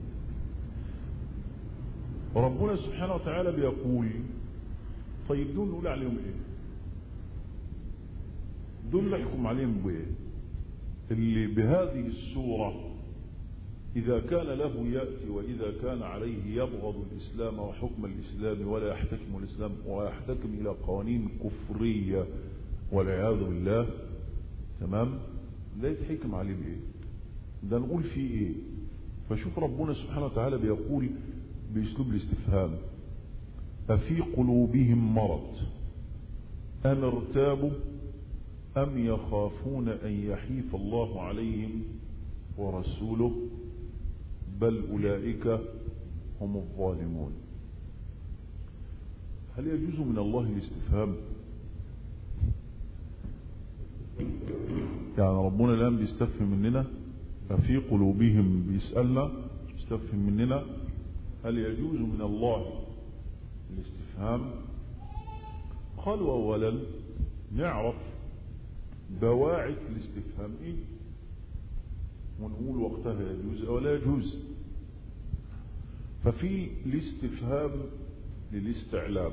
وربنا سبحانه وتعالى بيقول طيب دول نقول عليهم ايه؟ دول نحكم عليهم بايه؟ اللي بهذه الصورة إذا كان له يأتي وإذا كان عليه يبغض الإسلام وحكم الإسلام ولا يحتكم الإسلام ويحتكم إلى قوانين كفرية والعياذ بالله، تمام؟ لا يتحكم عليه بإيه؟ ده نقول فيه إيه؟ فشوف ربنا سبحانه وتعالى بيقول بأسلوب الاستفهام: أفي قلوبهم مرض أم ارتابوا أم يخافون أن يحيف الله عليهم ورسوله بل أولئك هم الظالمون. هل يجوز من الله الاستفهام؟ يعني ربنا الآن بيستفهم مننا، أفي قلوبهم بيسألنا بيستفهم مننا، هل يجوز من الله الاستفهام؟ قالوا أولا نعرف بواعث الاستفهام ايه ونقول وقتها يجوز او لا يجوز. ففي الاستفهام للاستعلام: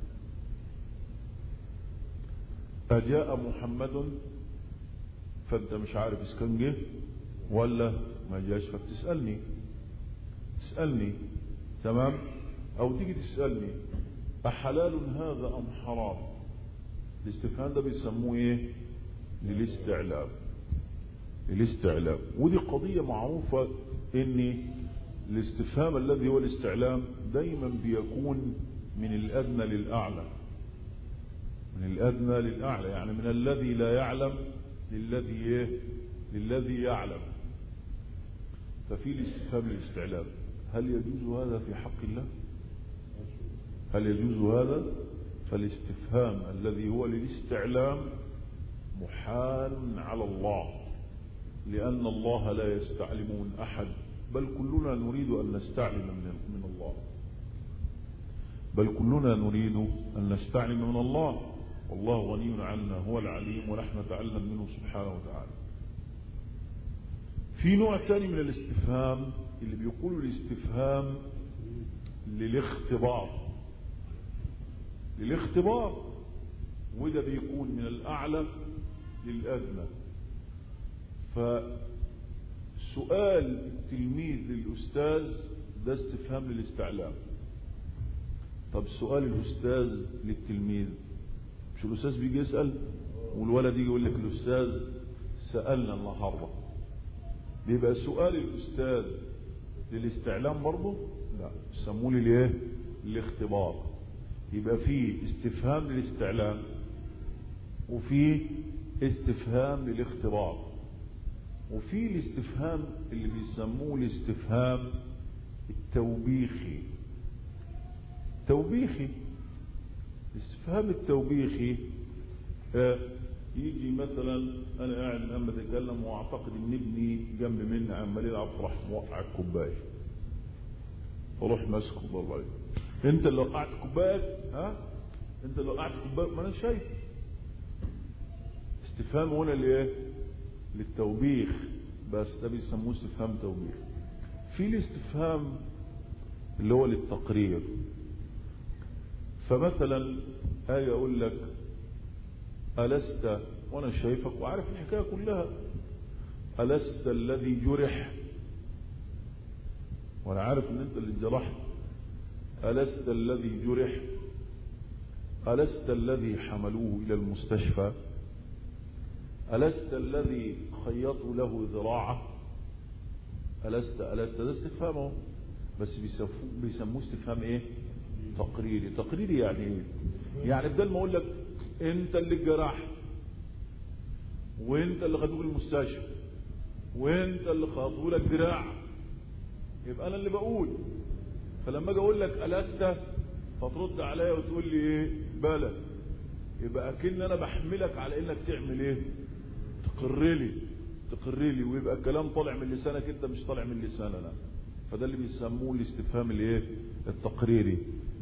أجاء محمد، فانت مش عارف اذا كان جه ولا ما جاش، فبتسألني تسألني تمام، او تيجي تسألني أحلال هذا ام حرام. الاستفهام ده بيسموه ايه؟ للاستعلام. الاستعلام ودي قضية معروفة ان الاستفهام الذي هو الاستعلام دايما بيكون من الادنى للاعلى، من الادنى للاعلى، يعني من الذي لا يعلم للذي ايه؟ للذي يعلم. ففي الاستفهام للاستعلام. هل يجوز هذا في حق الله؟ هل يجوز هذا؟ فالاستفهام الذي هو للاستعلام محال على الله، لأن الله لا يستعلم من أحد، بل كلنا نريد أن نستعلم من الله، بل كلنا نريد أن نستعلم من الله، والله غني عنا هو العليم ونحن نتعلم منه سبحانه وتعالى. في نوع ثاني من الاستفهام اللي بيقولوا الاستفهام للاختبار، للاختبار، وده بيكون من الأعلى للأدنى. فسؤال التلميذ للأستاذ ده استفهام للاستعلام. طب سؤال الأستاذ للتلميذ، مش الأستاذ بيجي يسأل والولد يجي يقول لك الأستاذ سألنا النهارده، بيبقى سؤال الأستاذ للاستعلام برضه؟ لا، يسموه ليه؟ الاختبار. يبقى فيه استفهام للاستعلام وفي استفهام للاختبار، وفي الاستفهام اللي بيسموه الاستفهام التوبيخي. توبيخي، الاستفهام التوبيخي آه يجي مثلا انا قاعد لما اتكلم واعتقد ان ابني جنب مني عمال يلعب، راح موقع الكوبايه، فروح ماسكه والله عليك، انت اللي وقعت كوبايه، ها انت اللي وقعت كوبايه، ما انا شايف. استفهام هنا لايه؟ للتوبيخ، بس ده بيسموه استفهام توبيخ. في الاستفهام اللي هو للتقرير. فمثلا اجي اقول لك ألست، وأنا شايفك وعارف الحكاية كلها، ألست الذي جرح، وأنا عارف أن أنت اللي جرحت، ألست الذي جرح، ألست الذي حملوه إلى المستشفى، ألست الذي خيطوا له ذراعه، ألست ألست ده استفهامه، بس بيسموه استفهام إيه؟ تقريري. تقريري يعني إيه؟ يعني بدل ما أقول لك أنت اللي جرحت، وأنت اللي خدوك المستشفى، وأنت اللي خاطوا لك ذراع، يبقى أنا اللي بقول. فلما أجي أقول لك ألست فترد عليا وتقول لي إيه؟ بلى. يبقى أكن أنا بحملك على إنك تعمل إيه؟ تقر لي تقر لي ويبقى الكلام طالع من لسانك انت، مش طالع من لساننا. فده اللي بيسموه الاستفهام الايه؟ التقريري.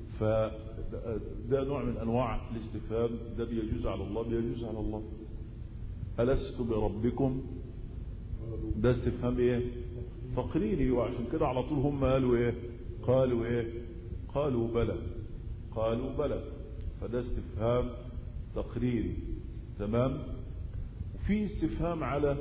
فده نوع من انواع الاستفهام، ده بيجوز على الله، بيجوز على الله. ألست بربكم؟ ده استفهام ايه؟ تقريري. وعشان كده على طول هم قالوا ايه؟ قالوا ايه؟ قالوا بلى. قالوا بلى. فده استفهام تقريري. تمام؟ في استفهام على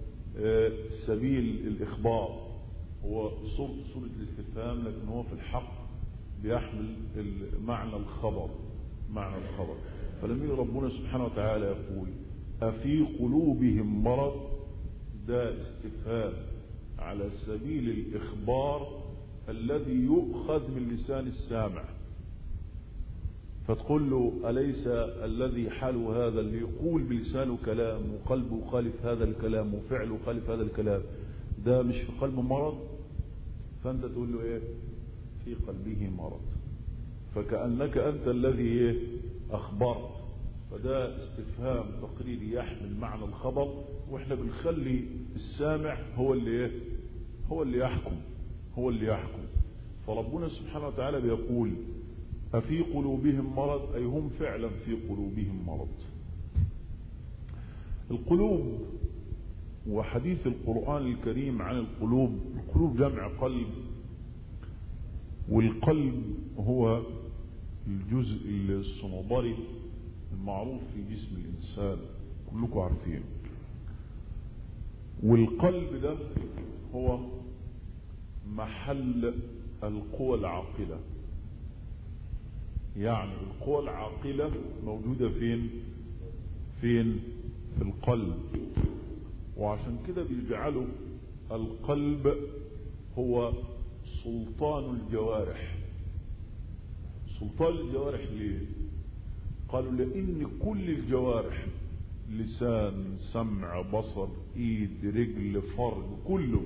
سبيل الإخبار، هو صورة صورة الاستفهام، لكن هو في الحق بيحمل معنى الخبر. معنى الخبر. فلما ربنا سبحانه وتعالى يقول أفي قلوبهم مرض، ده استفهام على سبيل الإخبار الذي يؤخذ من لسان السامع. فتقول له أليس الذي حاله هذا اللي يقول بلسانه كلام وقلبه خالف هذا الكلام وفعله خالف هذا الكلام، ده مش في قلبه مرض؟ فأنت تقول له إيه؟ في قلبه مرض. فكأنك أنت الذي إيه؟ أخبرت. فده استفهام تقريري يحمل معنى الخبر، وإحنا بنخلي السامع هو اللي إيه؟ هو اللي يحكم هو اللي يحكم. فربنا سبحانه وتعالى بيقول أفي قلوبهم مرض، أي هم فعلا في قلوبهم مرض. القلوب وحديث القرآن الكريم عن القلوب، القلوب جمع قلب، والقلب هو الجزء الصنوبري المعروف في جسم الإنسان، كلكم عارفين. والقلب ده هو محل القوى العاقلة. يعني القوى العاقلة موجودة فين؟ فين؟ في القلب. وعشان كده بيجعلوا القلب هو سلطان الجوارح. سلطان الجوارح ليه؟ قالوا لأن كل الجوارح، لسان، سمع، بصر، ايد، رجل، فرج، كله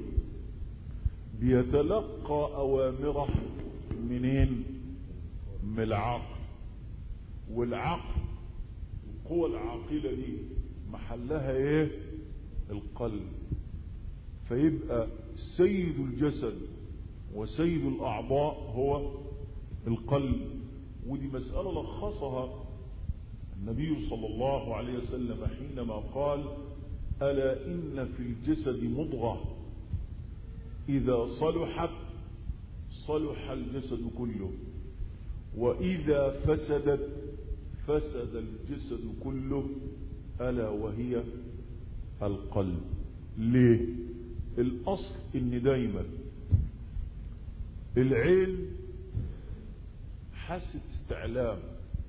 بيتلقى أوامره منين؟ من العقل. والعقل القوة العاقلة دي محلها ايه؟ القلب. فيبقى سيد الجسد وسيد الأعضاء هو القلب. ودي مسألة لخصها النبي صلى الله عليه وسلم حينما قال ألا إن في الجسد مضغة إذا صلحت صلح الجسد كله، وإذا فسدت فسد الجسد كله، ألا وهي القلب. ليه؟ الأصل إن دايما العين حاسة استعلام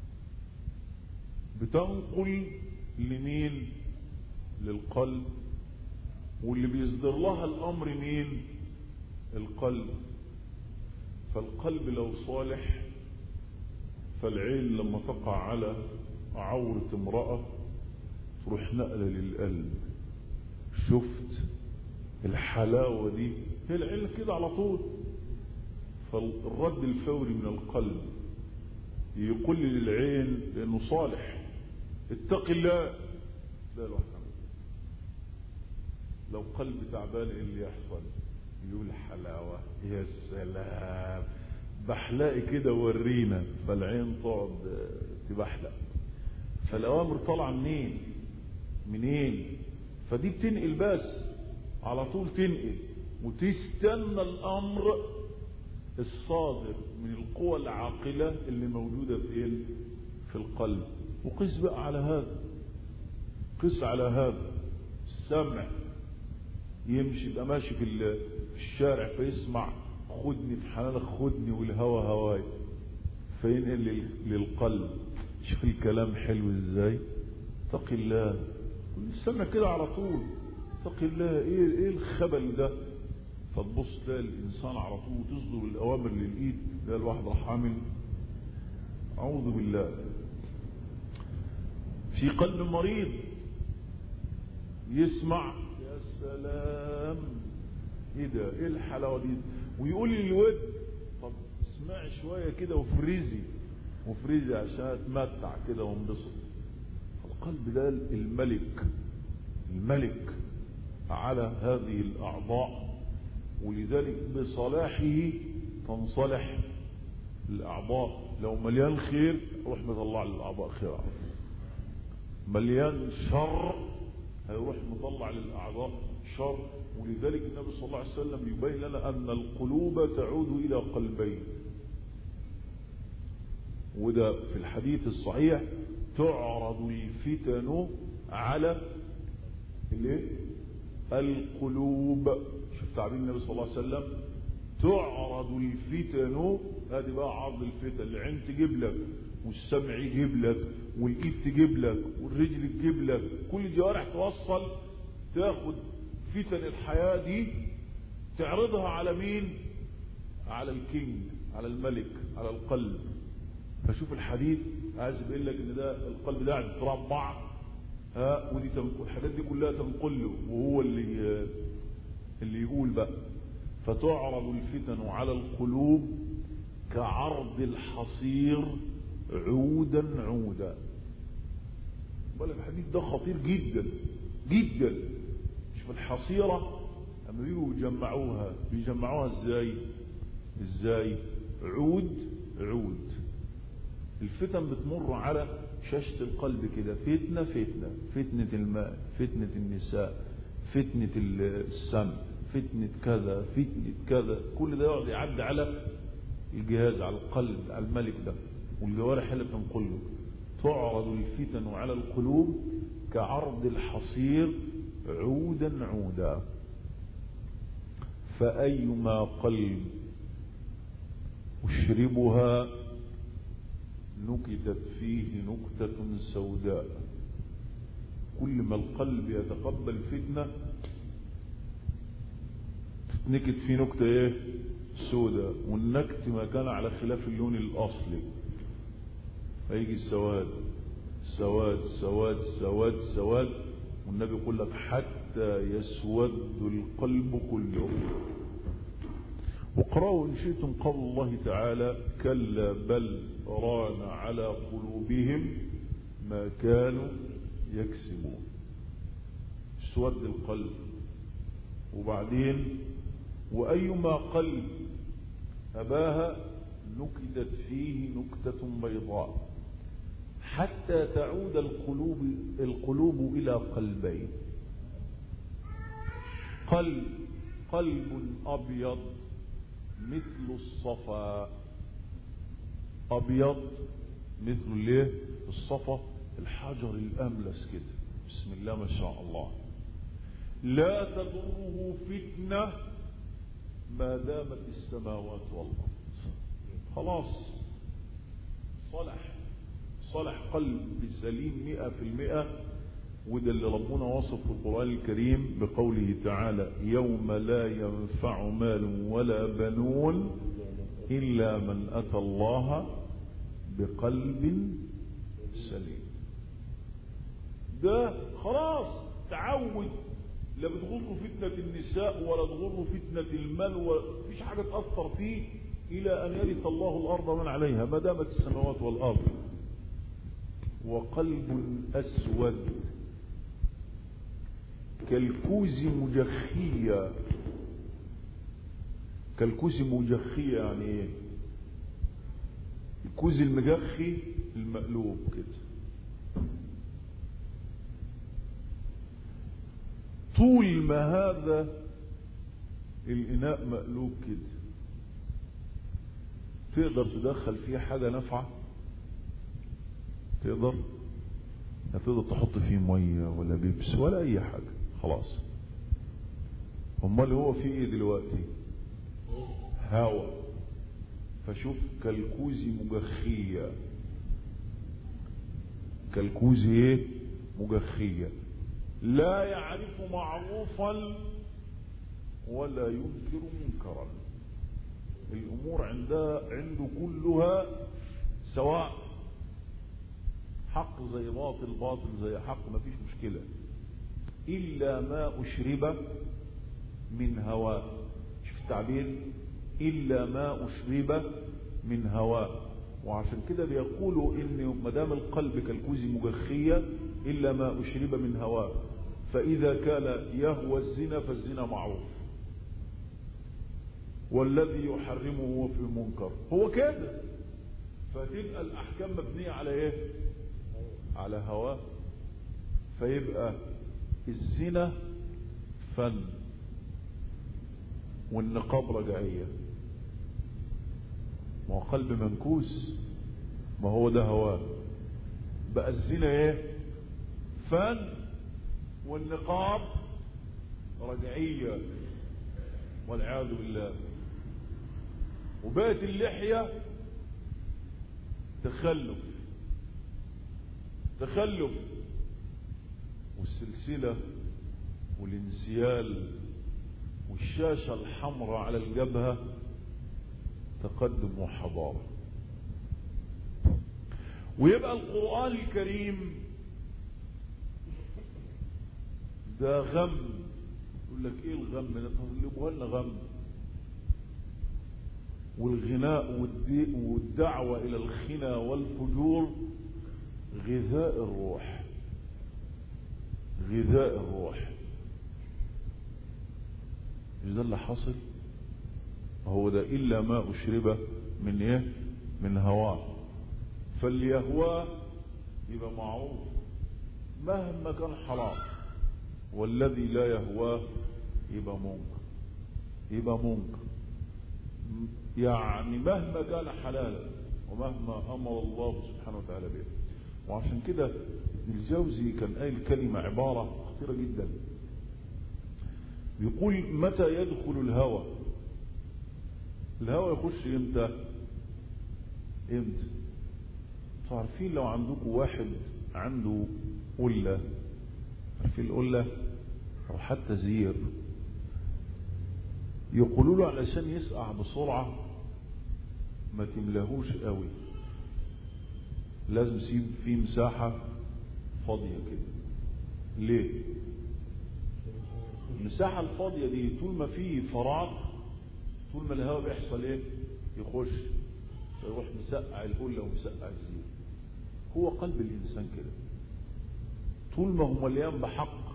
بتنقل لمين؟ للقلب. واللي بيصدر لها الأمر مين؟ القلب. فالقلب لو صالح، فالعين لما تقع على عورة امرأة تروح نقلة للقلب. شفت الحلاوة دي؟ هي العين كده على طول. فالرد الفوري من القلب يقول للعين لأنه صالح اتق الله، لا الواحد. لو قلب تعبان ايه اللي يحصل؟ يقول حلاوة، يا سلام بحلقي كده ورينا. فالعين تقعد تبحلق. فالأوامر طالعة منين؟ منين؟ فدي بتنقل، بس على طول تنقل وتستنى الأمر الصادر من القوى العاقلة اللي موجودة فين؟ في القلب. وقس بقى على هذا. قس على هذا السمع، يمشي يبقى ماشي في الشارع فيسمع خدني في حنانك خدني والهوى هواي، فينقل للقلب. شوف الكلام حلو ازاي، اتق الله، السمع كده على طول، اتق الله، ايه ايه الخبل ده؟ فتبص تلاقي الانسان على طول تصدر الاوامر للايد، تلاقي الواحد راح عامل اعوذ بالله. في قلب مريض يسمع يا سلام ايه ده، ايه الحلاوه دي، ويقول لي الود طب اسمعي شويه كده وفريزي وفريزي عشان اتمتع كده وانبسط. القلب ده الملك، الملك على هذه الاعضاء، ولذلك بصلاحه تنصلح الاعضاء. لو مليان خير روح مطلع للاعضاء خير، مليان شر هيروح مطلع للاعضاء شر. ولذلك النبي صلى الله عليه وسلم يبين لنا ان القلوب تعود الى قلبين، وده في الحديث الصحيح تعرض الفتن على الايه؟ القلوب. شوف تعبير النبي صلى الله عليه وسلم، تعرض الفتن، هذه بقى عرض الفتن، العين تجيب لك والسمع يجيب لك والايد تجيب لك والرجل تجيب لك، كل الجوارح توصل تاخد فتن الحياة دي تعرضها على مين؟ على الكينج، على الملك، على القلب. فشوف الحديث عايز يقول لك ان ده القلب ده قاعد يتربع، ها، ودي الحاجات دي كلها تنقل له، وهو اللي اللي يقول بقى فتعرض الفتن على القلوب كعرض الحصير عودا عودا. بل الحديث ده خطير جدا جدا. شوف الحصيرة لما بيجوا يجمعوها بيجمعوها ازاي؟ ازاي؟ عود عود. الفتن بتمر على شاشة القلب كده، فتنة فتنة، فتنة المال، فتنة النساء، فتنة السمع، فتنة كذا، فتنة كذا، كل ده يقعد يعدي على الجهاز، على القلب، على الملك ده، والجوارح اللي بتنقله. تعرض الفتن على القلوب كعرض الحصير عودا عودا، فأيما قلب أشربها نكتت فيه نكتة سوداء. كل ما القلب يتقبل فتنة تتنكت فيه نكتة ايه؟ سوداء. والنكت ما كان على خلاف اللون الأصلي، فيجي السواد سواد سواد سواد سواد، والنبي يقول لك حتى يسود القلب كله. وقرأوا إن شئتم قول الله تعالى كلا بل ران على قلوبهم ما كانوا يكسبون. سود القلب. وبعدين وأيما قلب أباها نكدت فيه نكتة بيضاء حتى تعود القلوب القلوب إلى قلبين. قلب قلب أبيض مثل الصفا، أبيض مثل ليه؟ الصفا، الحجر الأملس كده، بسم الله ما شاء الله، لا تضره فتنة ما دامت السماوات والأرض. خلاص صلح صلح قلب سليم مئة في المئة. وده اللي ربنا وصف في القرآن الكريم بقوله تعالى يوم لا ينفع مال ولا بنون إلا من أتى الله بقلب سليم. ده خلاص تعود، لا بتغره فتنة النساء ولا تغره فتنة المال، ومفيش حاجة تأثر فيه إلى أن يرث الله الأرض من عليها ما دامت السماوات والأرض. وقلب أسود كالكوز مجخية. كالكوز مجخية يعني ايه؟ الكوز المجخي المقلوب كده، طول ما هذا الإناء مقلوب كده تقدر تدخل فيه حاجة نافعة؟ تقدر؟ لا تقدر تحط فيه مية ولا بيبس ولا اي حاجة، خلاص. امال هو في ايه دلوقتي؟ هوا. فشوف كالكوزي مجخية، كالكوزي ايه؟ مجخية، لا يعرف معروفا ولا ينكر منكرا. الامور عندها عنده كلها سواء، حق زي باطل، باطل زي حق، ما فيش مشكلة، إلا ما أشرب من هواء. شوف التعبير، إلا ما أشرب من هواء. وعشان كده بيقولوا إن مدام القلب كالكوز مجخية إلا ما أشرب من هواء، فإذا كان يهوى الزنا فالزنا معروف، والذي يحرمه هو في المنكر، هو كده. فتبقى الأحكام مبنية على إيه؟ على هواه. فيبقى الزنا فن والنقاب رجعية. ما هو قلب منكوس، ما هو ده هواه. بقى الزنا ايه؟ فن، والنقاب رجعية والعياذ بالله. وبقت اللحية تخلف، تخلف، والسلسلة والانسيال والشاشة الحمراء على الجبهة تقدم وحضارة. ويبقى القرآن الكريم ده غم. يقول لك ايه الغم ده؟ تطلبوها لنا غم. والغناء والدعوة الى الخنا والفجور غذاء الروح، غذاء الروح. مش ده اللي حصل؟ هو ده إلا ما أشرب من إيه؟ من هواه. فاللي يهواه يبقى معروف مهما كان حرام، والذي لا يهواه يبقى منكر، يبقى منكر. يعني مهما كان حلالا ومهما أمر الله سبحانه وتعالى به. وعشان كده ابن الجوزي كان قايل كلمة، عبارة خطيرة جدا، بيقول متى يدخل الهوى؟ الهوى يخش امتى؟ امتى؟ عارفين لو عندكم واحد عنده قلة، عارفين القلة او حتى زير، يقولوا له علشان يسقع بسرعة ما تملاهوش قوي، لازم يسيب فيه مساحة فاضية كده. ليه؟ المساحة الفاضية دي طول ما فيه فراغ، طول ما الهواء بيحصل ايه؟ يخش، فيروح مسقع القلة ومسقع الزير. هو قلب الإنسان كده، طول ما هو مليان بحق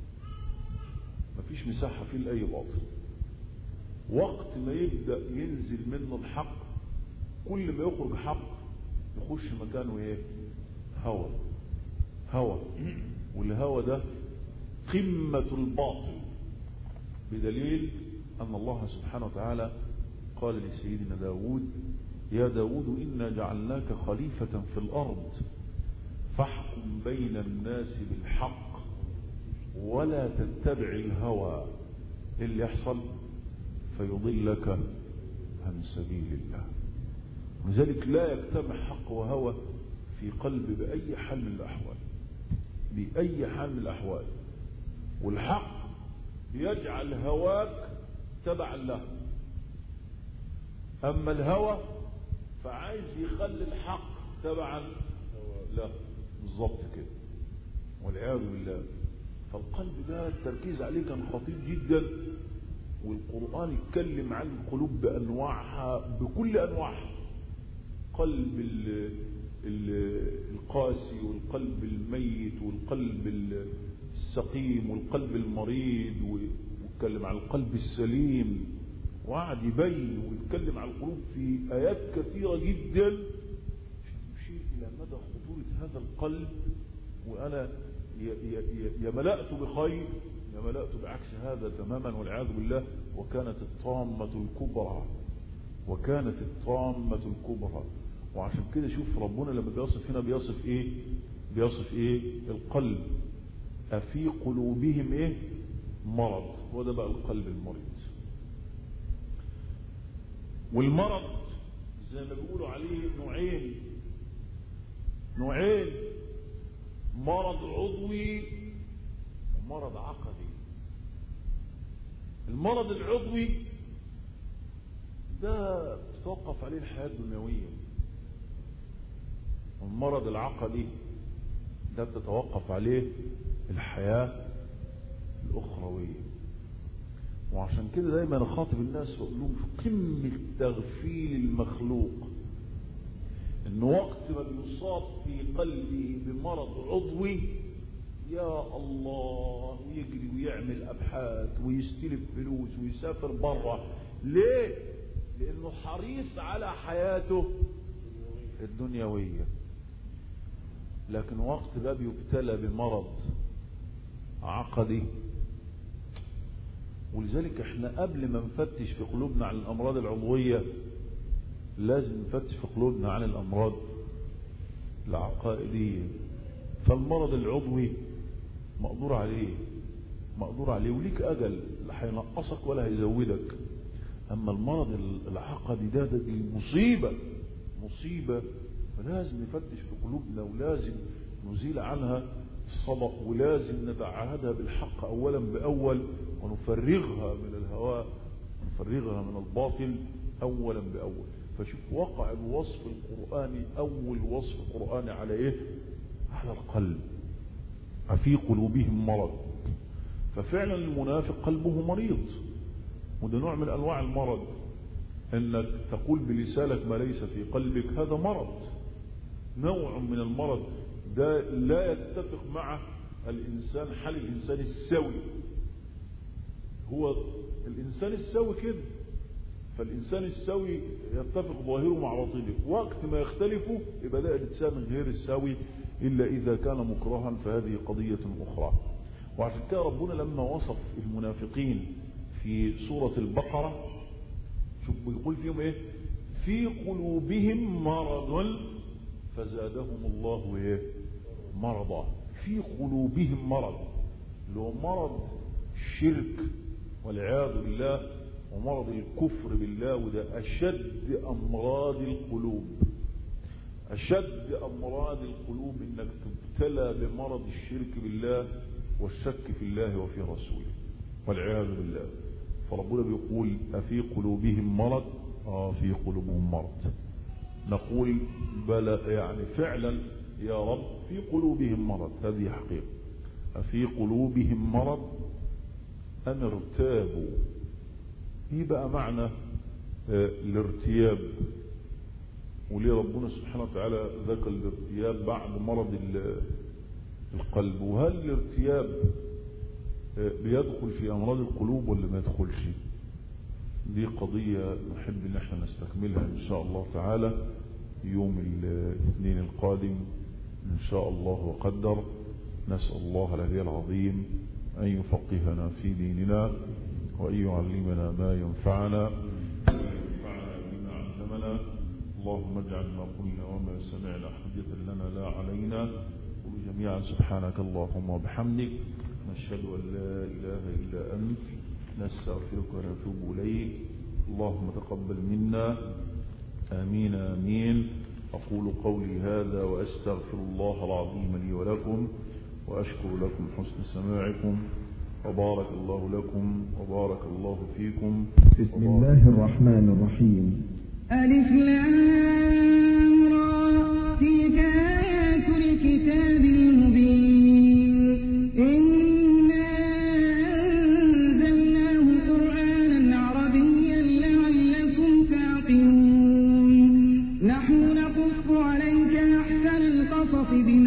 مفيش مساحة فيه لأي باطل. وقت ما يبدأ ينزل منه الحق، كل ما يخرج حق يخش مكانه ايه؟ هوى، هوى. والهوى ده قمة الباطل، بدليل أن الله سبحانه وتعالى قال لسيدنا داود: يا داود إنا جعلناك خليفة في الأرض فاحكم بين الناس بالحق ولا تتبع الهوى اللي يحصل فيضلك عن سبيل الله. لذلك لا يجتمع حق وهوى في قلب بأي حال من الأحوال، بأي حال من الأحوال. والحق يجعل هواك تبعا له، أما الهوى فعايز يخلي الحق تبعا له، بالضبط كده، والعياذ بالله. فالقلب ده التركيز عليه كان خطير جدا. والقرآن يتكلم عن القلوب بأنواعها، بكل أنواعها، قلب ال ال القاسي والقلب الميت والقلب السقيم والقلب المريض، ويتكلم عن القلب السليم، وقعد يبين ويتكلم عن القلوب في آيات كثيرة جدا يشير إلى مدى خطورة هذا القلب. وأنا يا ملأت بخير يا ملأت بعكس هذا تماما والعياذ بالله. وكانت الطامة الكبرى، وكانت الطامة الكبرى. وعشان كده شوف ربنا لما بيصف هنا بيصف ايه؟ بيصف ايه؟ القلب. أفي قلوبهم ايه؟ مرض. وده بقى القلب المريض. والمرض زي ما بيقولوا عليه نوعين نوعين مرض عضوي ومرض عقدي. المرض العضوي ده تتوقف عليه الحياة الدنيوية، والمرض العقدي ده بتتوقف عليه الحياة الأخروية. وعشان كده دايما اخاطب الناس واقول لهم في قمة تغفيل المخلوق ان وقت ما بيصاب في قلبه بمرض عضوي يا الله ويجري ويعمل ابحاث ويستلف فلوس ويسافر بره. ليه؟ لانه حريص على حياته الدنيوية. لكن وقت ما بيبتلى بمرض عقدي، ولذلك احنا قبل ما نفتش في قلوبنا عن الامراض العضوية لازم نفتش في قلوبنا عن الامراض العقائدية. فالمرض العضوي مقدور عليه مقدور عليه وليك اجل، لا هينقصك ولا هيزودك. اما المرض العقدي ده ده دي مصيبة مصيبة. فلازم نفتش في قلوبنا ولازم نزيل عنها الصدق، ولازم نتعهدها بالحق اولا باول، ونفرغها من الهواء ونفرغها من الباطل اولا باول. فشوف وقع الوصف القرآني، اول وصف قرآني على ايه؟ على القلب. أفي قلوبهم مرض. ففعلا المنافق قلبه مريض، وده نوع من انواع المرض. انك تقول بلسانك ما ليس في قلبك، هذا مرض، نوع من المرض. ده لا يتفق مع الإنسان حال الإنسان السوي. هو الإنسان السوي كده، فالإنسان السوي يتفق ظاهره مع باطنه. وقت ما يختلفوا يبقى ده الإنسان غير السوي إلا إذا كان مكرها، فهذه قضية أخرى. وعشان كده ربنا لما وصف المنافقين في سورة البقرة شوف بيقول فيهم إيه؟ في قلوبهم مرض فزادهم الله إيه؟ مرضا. في قلوبهم مرض، اللي هو مرض الشرك والعياذ بالله ومرض الكفر بالله. وده أشد أمراض القلوب. أشد أمراض القلوب إنك تبتلى بمرض الشرك بالله والشك في الله وفي رسوله والعياذ بالله. فربنا بيقول أفي قلوبهم مرض؟ آه في قلوبهم مرض. نقول بلى، يعني فعلا يا رب في قلوبهم مرض، هذه حقيقة. أفي قلوبهم مرض أم ارتابوا؟ ايه بقى معنى آه الارتياب؟ وليه ربنا سبحانه وتعالى ذكر الارتياب بعد مرض القلب؟ وهل الارتياب آه بيدخل في أمراض القلوب ولا ما يدخلش؟ دي قضية نحب ان احنا نستكملها ان شاء الله تعالى يوم الاثنين القادم ان شاء الله وقدر. نسأل الله العلي العظيم ان يفقهنا في ديننا وان يعلمنا ما ينفعنا وينفعنا بما علمنا. اللهم اجعل ما قلنا وما سمعنا حجة لنا لا علينا. قل جميعا سبحانك اللهم وبحمدك نشهد ان لا اله الا انت نستغفرك ونتوب إليك. اللهم تقبل منا، آمين آمين. أقول قولي هذا وأستغفر الله العظيم لي ولكم، وأشكر لكم حسن سماعكم، وبارك الله لكم وبارك الله فيكم. بسم الله الرحمن الرحيم. ألف لام را تلك آيات الكتاب المبين. إنا أنزلناه قرآنا عربيا لعلكم تعقلون. نحن نقص عليك أحسن القصص بما